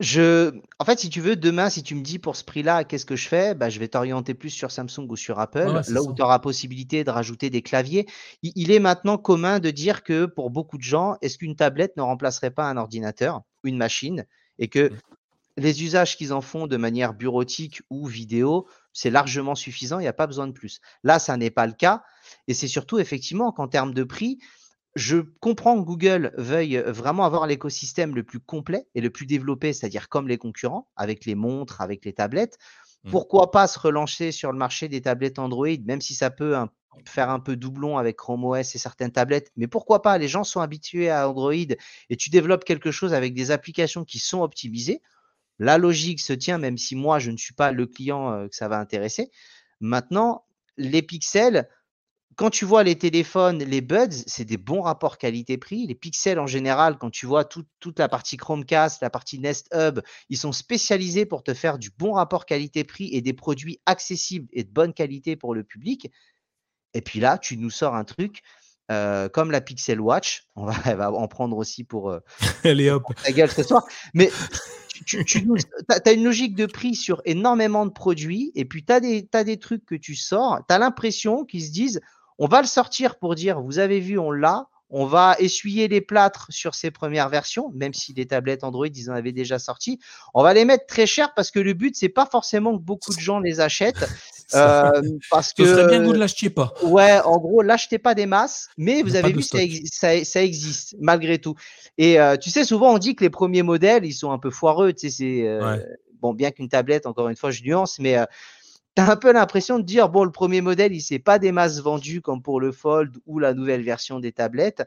En fait, si tu veux, demain, si tu me dis: «Pour ce prix-là, qu'est-ce que je fais?» Bah, je vais t'orienter plus sur Samsung ou sur Ouais, Apple, ouais, c'est là où ça. tu auras possibilité de rajouter des claviers. Il est maintenant commun de dire que pour beaucoup de gens, est-ce qu'une tablette ne remplacerait pas un ordinateur ou une machine? Et que Mmh. les usages qu'ils en font de manière bureautique ou vidéo, c'est largement suffisant, il y a pas besoin de plus. Là, ça n'est pas le cas et c'est surtout effectivement qu'en termes de prix, je comprends que Google veuille, vraiment avoir l'écosystème le plus complet et le plus développé, c'est-à-dire comme les concurrents, avec les montres, avec les tablettes. Mmh. Pourquoi pas se relancer sur le marché des tablettes Android, même si ça peut faire un peu doublon avec Chrome OS et certaines tablettes, mais pourquoi pas? Les gens sont habitués à Android et tu développes quelque chose avec des applications qui sont optimisées. La logique se tient, même si moi, je ne suis pas le client que ça va intéresser. Maintenant, les pixels, quand tu vois les téléphones, les Buds, c'est des bons rapports qualité-prix. Les pixels en général, quand tu vois toute la partie Chromecast, la partie Nest Hub, ils sont spécialisés pour te faire du bon rapport qualité-prix et des produits accessibles et de bonne qualité pour le public. Et puis là, tu nous sors un truc comme la Pixel Watch. Elle va en prendre aussi Allez hop. pour ta gueule ce soir. Mais tu nous as une logique de prix sur énormément de produits et puis tu as des trucs que tu sors, tu as l'impression qu'ils se disent: «On va le sortir pour dire: "Vous avez vu, on l'a". On va essuyer les plâtres sur ces premières versions", même si les tablettes Android, ils en avaient déjà sorti. On va les mettre très cher parce que le but, c'est pas forcément que beaucoup de gens les achètent, Ça parce ce serait bien que vous que ne l'achetiez pas. ouais, en gros, l'achetez pas des masses, mais Il y vous a pas avez de vu, stock. ça existe malgré tout. Et tu sais, souvent on dit que les premiers modèles, ils sont un peu foireux. Tu sais, Ouais. bon, bien qu'une tablette, encore une fois, je nuance, mais tu as un peu l'impression de dire bon, le premier modèle, il s'est pas des masses vendu comme pour le Fold ou la nouvelle version des tablettes.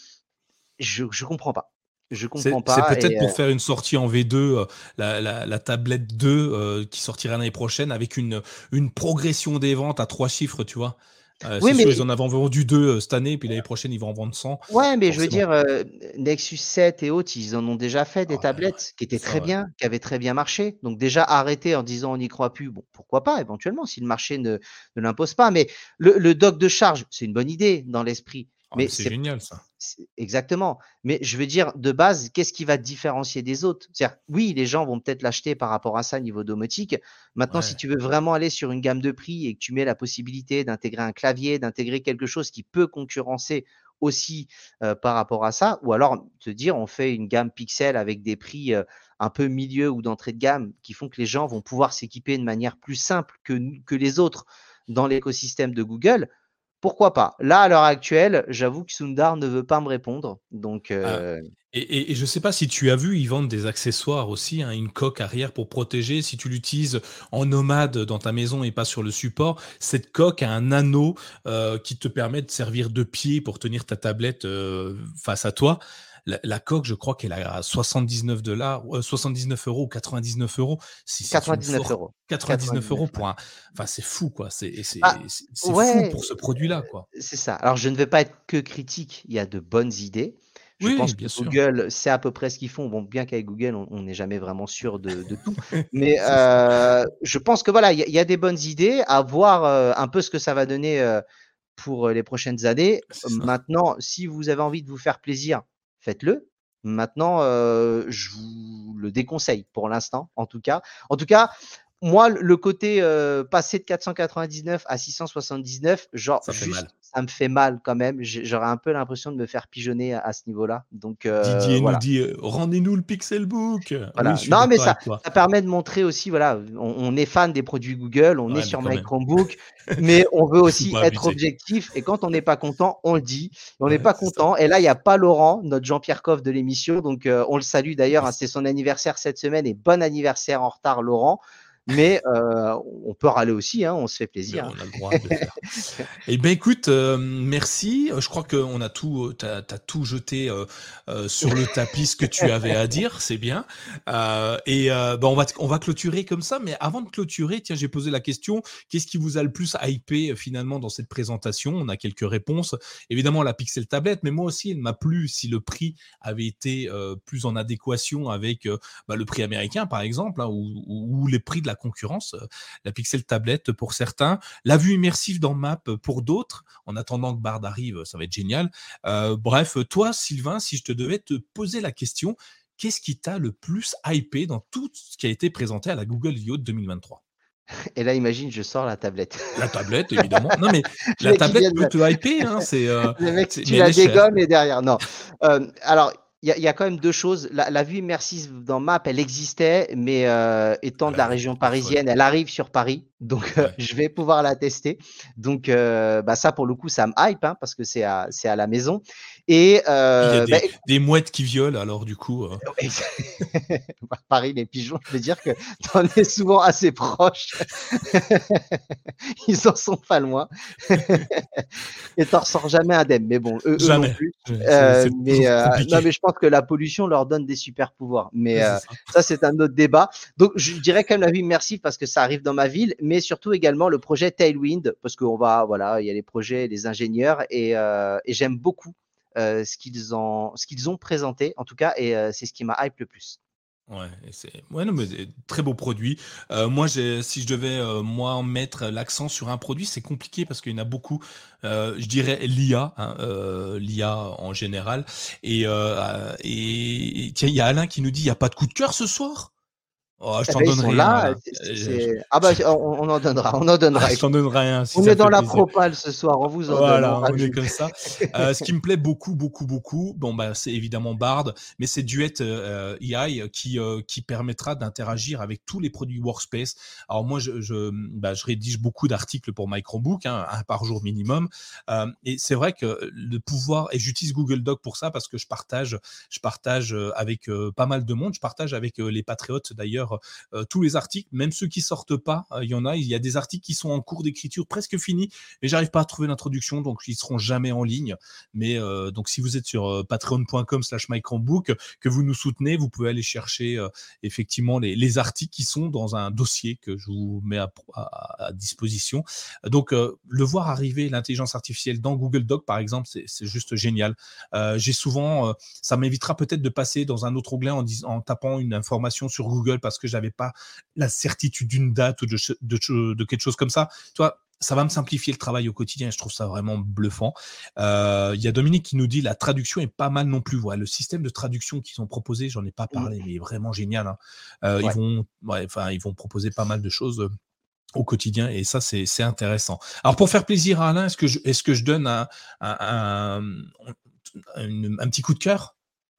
Je comprends pas. Je comprends C'est pas. peut-être Et pour faire une sortie en V2, la tablette 2, qui sortira l'année prochaine avec une progression des ventes à 3 chiffres, tu vois? oui, C'est sûr, ils mais en avaient vendu 2 cette année, puis l'année prochaine, ils vont en vendre 100, ouais, mais je veux forcément. dire, Nexus 7 et autres, ils en ont déjà fait des Ah ouais, ouais, tablettes qui étaient c'est ça, très ouais. bien, qui avaient très bien marché. Donc déjà arrêter en disant: «On n'y croit plus», bon, pourquoi pas éventuellement si le marché ne l'impose pas. Mais le dock de charge, c'est une bonne idée dans l'esprit, Ah mais mais c'est génial ça. exactement. Mais je veux dire, de base, qu'est-ce qui va te différencier des autres? C'est-à-dire, oui, les gens vont peut-être l'acheter par rapport à ça niveau domotique. Maintenant, si Ouais. tu veux vraiment aller sur une gamme de prix et que tu mets la possibilité d'intégrer un clavier, d'intégrer quelque chose qui peut concurrencer aussi, par rapport à ça, ou alors te dire: «On fait une gamme Pixel avec des prix, un peu milieu ou d'entrée de gamme», qui font que les gens vont pouvoir s'équiper de manière plus simple que les autres dans l'écosystème de Google. Pourquoi pas? Là, à l'heure actuelle, j'avoue que Sundar ne veut pas me répondre. Donc, Ah, et je ne sais pas si tu as vu, ils vendent des accessoires aussi, hein, une coque arrière pour protéger. Si tu l'utilises en nomade dans ta maison et pas sur le support, cette coque a un anneau qui te permet de servir de pied pour tenir ta tablette face à toi. La coque, je crois qu'elle est à $79, 79 € ou 99 €. C'est une 99 forte euros. 99 € 99, ouais. pour un. Enfin, c'est fou, quoi. Ah, C'est fou ouais, pour ce produit-là, quoi. c'est ça. Alors, je ne vais pas être que critique, il y a de bonnes idées. Je Oui, pense que bien sûr. Google sait à peu près ce qu'ils font. Bon, bien qu'avec Google, on n'est jamais vraiment sûr de tout. Mais C'est ça. je pense que voilà, il y a des bonnes idées, à voir un peu ce que ça va donner pour les prochaines années. C'est ça. Maintenant, si vous avez envie de vous faire plaisir, faites-le. Maintenant, je vous le déconseille pour l'instant, en tout cas. En tout cas, moi, le côté passer de 499 à 679, genre Ça fait mal. juste, ça me fait mal quand même. J'aurais un peu l'impression de me faire pigeonner à ce niveau-là. Donc Didier nous voilà. dit rendez-nous le Pixelbook. Oui, je Voilà. suis Non, mais d'accord ça, avec toi. ça permet de montrer aussi, voilà, on est fan des produits Google, on est Ouais, mais sur quand My même. Chromebook, mais on veut Il faut aussi pas être abuser. objectif. Et quand on n'est pas content, on le dit. Et on n'est Ouais, pas c'est ça. content. Et là, il n'y a pas Laurent, notre Jean-Pierre Coff de l'émission. Donc, on le salue d'ailleurs, hein, C'est c'est son anniversaire cette semaine. Et bon anniversaire en retard, Laurent. Mais on peut râler aussi, hein, on se fait Mais plaisir, on a le hein. droit de le faire. Eh ben écoute, merci. Je crois qu'on a tout, t'as tout jeté sur le tapis ce que tu avais à dire, c'est bien. Ben on va clôturer comme ça. Mais avant de clôturer, tiens, j'ai posé la question qu'est-ce qui vous a le plus hypé finalement dans cette présentation? On a quelques réponses. Évidemment la Pixel tablette, mais moi aussi, elle m'a plu si le prix avait été plus en adéquation avec le prix américain, par exemple, hein, ou les prix de la concurrence. La Pixel tablette pour certains. La vue immersive dans Map pour d'autres. En attendant que Bard arrive, ça va être génial. Bref, toi, Sylvain, si je te devais te poser la question, qu'est-ce qui t'a le plus hypé dans tout ce qui a été présenté à la Google I/O de 2023? Et là, imagine, je sors la tablette. La tablette, évidemment. Non, mais Le la mec qui vient tablette de peut te hyper, hein, le mec, tu mais elle la est chère. dégommes et derrière, non. Alors, il y a quand même deux choses. La vue immersive dans Map, elle existait, mais étant de la région Elle est folle. parisienne, elle arrive sur Paris, donc Ouais. je vais pouvoir la tester. Donc, ça, pour le coup, ça me hype, hein, parce que c'est à la maison. Et Puis il y a des mouettes qui violent, alors du coup. Paris, les pigeons, je veux dire que tu en es souvent assez proche. Ils en sont pas loin. Et t'en ressors jamais indemne. Mais bon, eux non Jamais. plus. C'est toujours Non, compliqué. mais je pense que la pollution leur donne des super pouvoirs. Mais C'est ça. ça, c'est un autre débat. Donc, je dirais quand même la vue immersive parce que ça arrive dans ma ville, mais surtout également le projet Tailwind parce qu'on va, voilà, il y a les projets, les ingénieurs et j'aime beaucoup ce qu'ils ont présenté en tout cas et c'est ce qui m'a hype le plus. Ouais, ouais, non, mais très beau produit. Moi, si je devais moi mettre l'accent sur un produit, c'est compliqué parce qu'il y en a beaucoup. Je dirais l'IA, hein, l'IA en général. Et tiens, il y a Alain qui nous dit, il n'y a pas de coup de cœur ce soir? Oh, je Eh t'en ben, ils sont donnerai un, là. Alain. Ah bah, on en donnera, on en donnera. Je t'en donnerai un si On ça est te dans fait la plaisir. propale ce soir, on vous en donne, on Voilà, on est rajoute. comme ça. Ce qui me plaît beaucoup, beaucoup, beaucoup, bon bah c'est évidemment Bard, mais c'est Duet AI qui permettra d'interagir avec tous les produits Workspace. Alors moi, je rédige beaucoup d'articles pour My Chromebook, hein, un par jour minimum, et c'est vrai que le pouvoir, et j'utilise Google Doc pour ça parce que je partage avec pas mal de monde. Je partage avec les patriotes d'ailleurs tous les articles, même ceux qui sortent pas. Il y a des articles qui sont en cours d'écriture presque finis, mais j'arrive pas à trouver l'introduction, donc ils seront jamais en ligne. Mais donc si vous êtes sur patreon.com/mychromebook, que vous nous soutenez, vous pouvez aller chercher effectivement les articles qui sont dans un dossier que je vous mets à disposition. Donc le voir arriver, l'intelligence artificielle dans Google Doc par exemple, c'est juste génial. J'ai souvent, ça m'évitera peut-être de passer dans un autre onglet en tapant une information sur Google parce que j'avais pas la certitude d'une date ou de quelque chose comme ça. Tu vois, ça va me simplifier le travail au quotidien et je trouve ça vraiment bluffant. Il y a Dominique qui nous dit la traduction est pas mal non plus. Ouais, le système de traduction qu'ils ont proposé, j'en ai pas parlé, mais il est vraiment génial. Hein. Ouais. Ils vont proposer pas mal de choses au quotidien et ça c'est intéressant. Alors pour faire plaisir à Alain, est-ce que je donne un petit coup de cœur?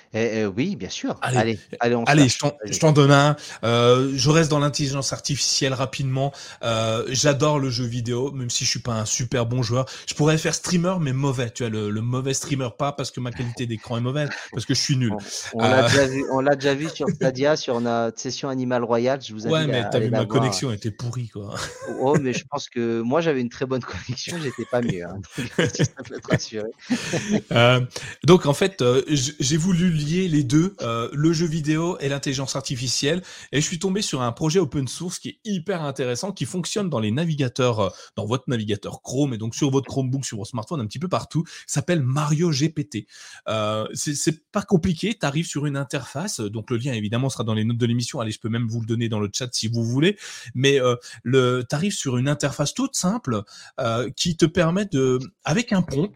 Oui, bien sûr. Allez, Allez, on se allez, lâche. je Vas-y. t'en donne un. Je reste dans l'intelligence artificielle rapidement. J'adore le jeu vidéo, même si je suis pas un super bon joueur. Je pourrais faire streamer, mais mauvais. Tu vois, le mauvais streamer, pas parce que ma qualité d'écran est mauvaise, parce que je suis nul. On l'a Euh, déjà vu, on l'a déjà vu sur Stadia, sur notre session Animal Royale. Je vous ouais, invite mais à t'as aller vu, la ma voir. connexion était pourrie, quoi. Oh, mais je pense que moi, j'avais une très bonne connexion, j'étais pas mieux, hein, donc si ça peut te rassurer. Euh, donc en fait, j'ai voulu lier les deux, le jeu vidéo et l'intelligence artificielle, et je suis tombé sur un projet open source qui est hyper intéressant, qui fonctionne dans les navigateurs, dans votre navigateur Chrome et donc sur votre Chromebook, sur votre smartphone, un petit peu partout. S'appelle Mario GPT. C'est pas compliqué. Tu arrives sur une interface, donc le lien évidemment sera dans les notes de l'émission. Allez, je peux même vous le donner dans le chat si vous voulez. Mais tu arrives sur une interface toute simple qui te permet de, avec un prompt,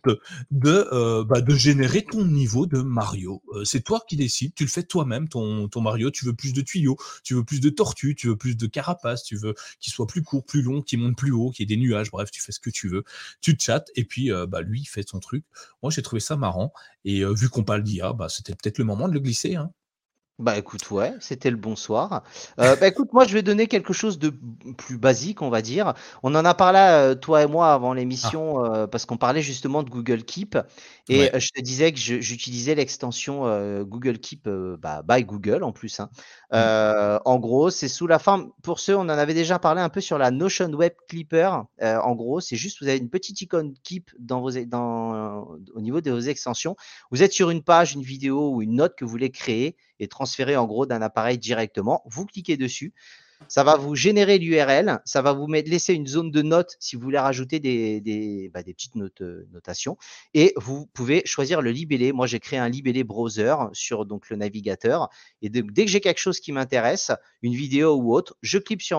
de générer ton niveau de Mario. C'est toi qui décides, tu le fais toi-même, ton Mario. Tu veux plus de tuyaux, tu veux plus de tortues, tu veux plus de carapaces, tu veux qu'il soit plus court, plus long, qu'il monte plus haut, qu'il y ait des nuages, bref, tu fais ce que tu veux. Tu chattes et puis lui, il fait son truc. Moi, j'ai trouvé ça marrant et vu qu'on parle d'IA, c'était peut-être le moment de le glisser. Hein. Bah écoute, ouais, c'était le bonsoir. Bah écoute, moi je vais donner quelque chose de plus basique, on va dire. On en a parlé, toi et moi, avant Ah, l'émission, parce qu'on parlait justement de Google Keep. Et ouais. je te disais que j'utilisais l'extension Google Keep by Google en plus, hein. Mm. En gros, c'est sous la forme, pour ceux, on en avait déjà parlé un peu sur la Notion Web Clipper. En gros, c'est juste, vous avez une petite icône Keep au niveau de vos extensions. Vous êtes sur une page, une vidéo ou une note que vous voulez créer et transférer en gros d'un appareil directement. Vous cliquez dessus, ça va vous générer l'URL, ça va vous laisser une zone de notes si vous voulez rajouter des petites notations, et vous pouvez choisir le libellé. Moi, j'ai créé un libellé browser sur donc le navigateur, et dès que j'ai quelque chose qui m'intéresse, une vidéo ou autre, je clique sur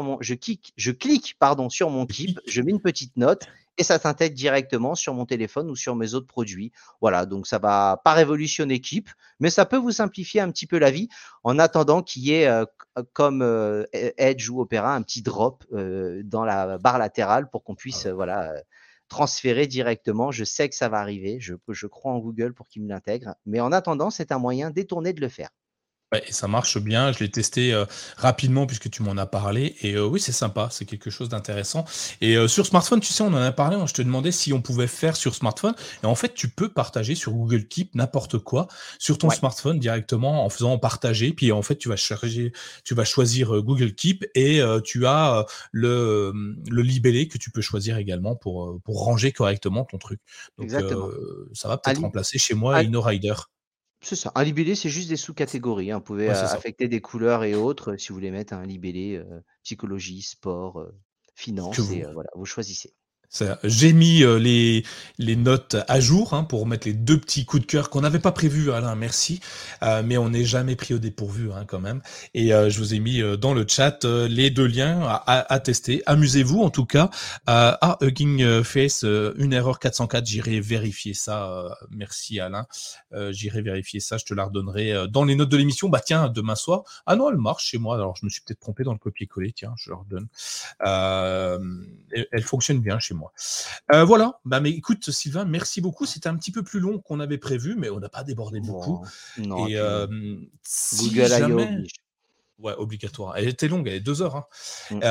mon keep, je mets une petite note et ça s'intègre directement sur mon téléphone ou sur mes autres produits. Voilà, donc ça va pas révolutionner Keep, mais ça peut vous simplifier un petit peu la vie en attendant qu'il y ait comme Edge ou Opera un petit drop dans la barre latérale pour qu'on puisse transférer directement. Je sais que ça va arriver, je crois en Google pour qu'il me l'intègre, mais en attendant, c'est un moyen détourné de le faire. Ouais, et ça marche bien. Je l'ai testé rapidement puisque tu m'en as parlé. Et oui, c'est sympa. C'est quelque chose d'intéressant. Et sur smartphone, tu sais, on en a parlé. Je te demandais si on pouvait faire sur smartphone. Et en fait, tu peux partager sur Google Keep n'importe quoi sur ton Ouais, smartphone directement en faisant partager. Puis en fait, tu vas choisir Google Keep et tu as le libellé que tu peux choisir également pour ranger correctement ton truc. Donc exactement. ça va Un, peut-être remplacer chez moi un, InnoRider. C'est ça. Un libellé, c'est juste des sous-catégories, hein. Vous pouvez Ouais, c'est ça. affecter des couleurs et autres si vous voulez mettre un libellé psychologie, sport, Que finance, et vous voilà, vous choisissez. J'ai mis les notes à jour pour mettre les deux petits coups de cœur qu'on n'avait pas prévus, Alain, merci. Mais on n'est jamais pris au dépourvu quand même. Et je vous ai mis dans le chat les deux liens à tester. Amusez-vous en tout cas. Hugging Face, une erreur 404, j'irai vérifier ça. Merci Alain. J'irai vérifier ça, je te la redonnerai dans les notes de l'émission. Bah tiens, demain soir. Ah non, elle marche chez moi. Alors je me suis peut-être trompé dans le copier-coller. Tiens, je leur donne. Euh, Elle fonctionne bien chez moi. Voilà. Mais écoute, Sylvain, merci beaucoup. C'était un petit peu plus long qu'on avait prévu, mais on n'a pas débordé beaucoup. Bon, non, et Et puis si Google I.O. jamais, oblige. ouais, obligatoire. Elle était longue, elle est 2 heures. Mm.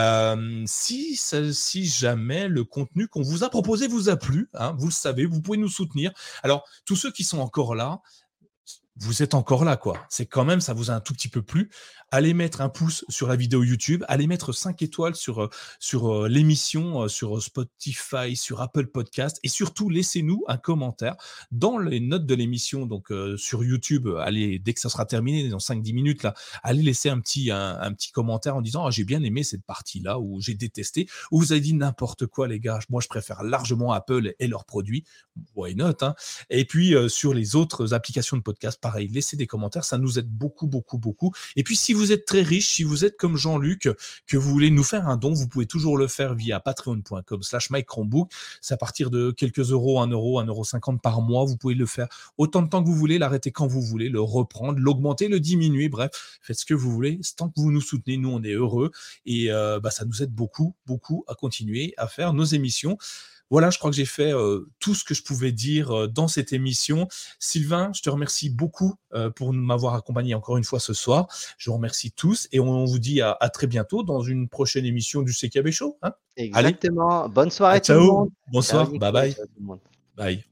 Si jamais le contenu qu'on vous a proposé vous a plu, vous le savez, vous pouvez nous soutenir. Alors, tous ceux qui sont encore là, vous êtes encore là, quoi. C'est quand même, ça vous a un tout petit peu plu. Allez mettre un pouce sur la vidéo YouTube, allez mettre 5 étoiles sur l'émission, sur Spotify, sur Apple Podcast, et surtout laissez-nous un commentaire dans les notes de l'émission. Donc sur YouTube, allez, dès que ça sera terminé, dans 5-10 minutes, là, allez laisser un petit commentaire en disant j'ai bien aimé cette partie-là, ou j'ai détesté, ou vous avez dit n'importe quoi, les gars. Moi, je préfère largement Apple et leurs produits. Why not, hein. Et puis sur les autres applications de podcast, pareil, laissez des commentaires, ça nous aide beaucoup, beaucoup, beaucoup. Et puis si vous êtes très riche, si vous êtes comme Jean-Luc, que vous voulez nous faire un don, vous pouvez toujours le faire via patreon.com/MikeChromebook. C'est à partir de quelques euros, 1 euro, 1,50 € par mois. Vous pouvez le faire autant de temps que vous voulez, l'arrêter quand vous voulez, le reprendre, l'augmenter, le diminuer, bref, faites ce que vous voulez. Tant que vous nous soutenez, nous, on est heureux. Et ça nous aide beaucoup, beaucoup à continuer à faire nos émissions. Voilà, je crois que j'ai fait tout ce que je pouvais dire dans cette émission. Sylvain, je te remercie beaucoup pour m'avoir accompagné encore une fois ce soir. Je vous remercie tous et on vous dit à très bientôt dans une prochaine émission du CKB Show. Hein. Allez, Exactement. Bonne soirée tout le ciao, monde. Ciao bonsoir, bye Nico, bye, ciao tout le monde. bye.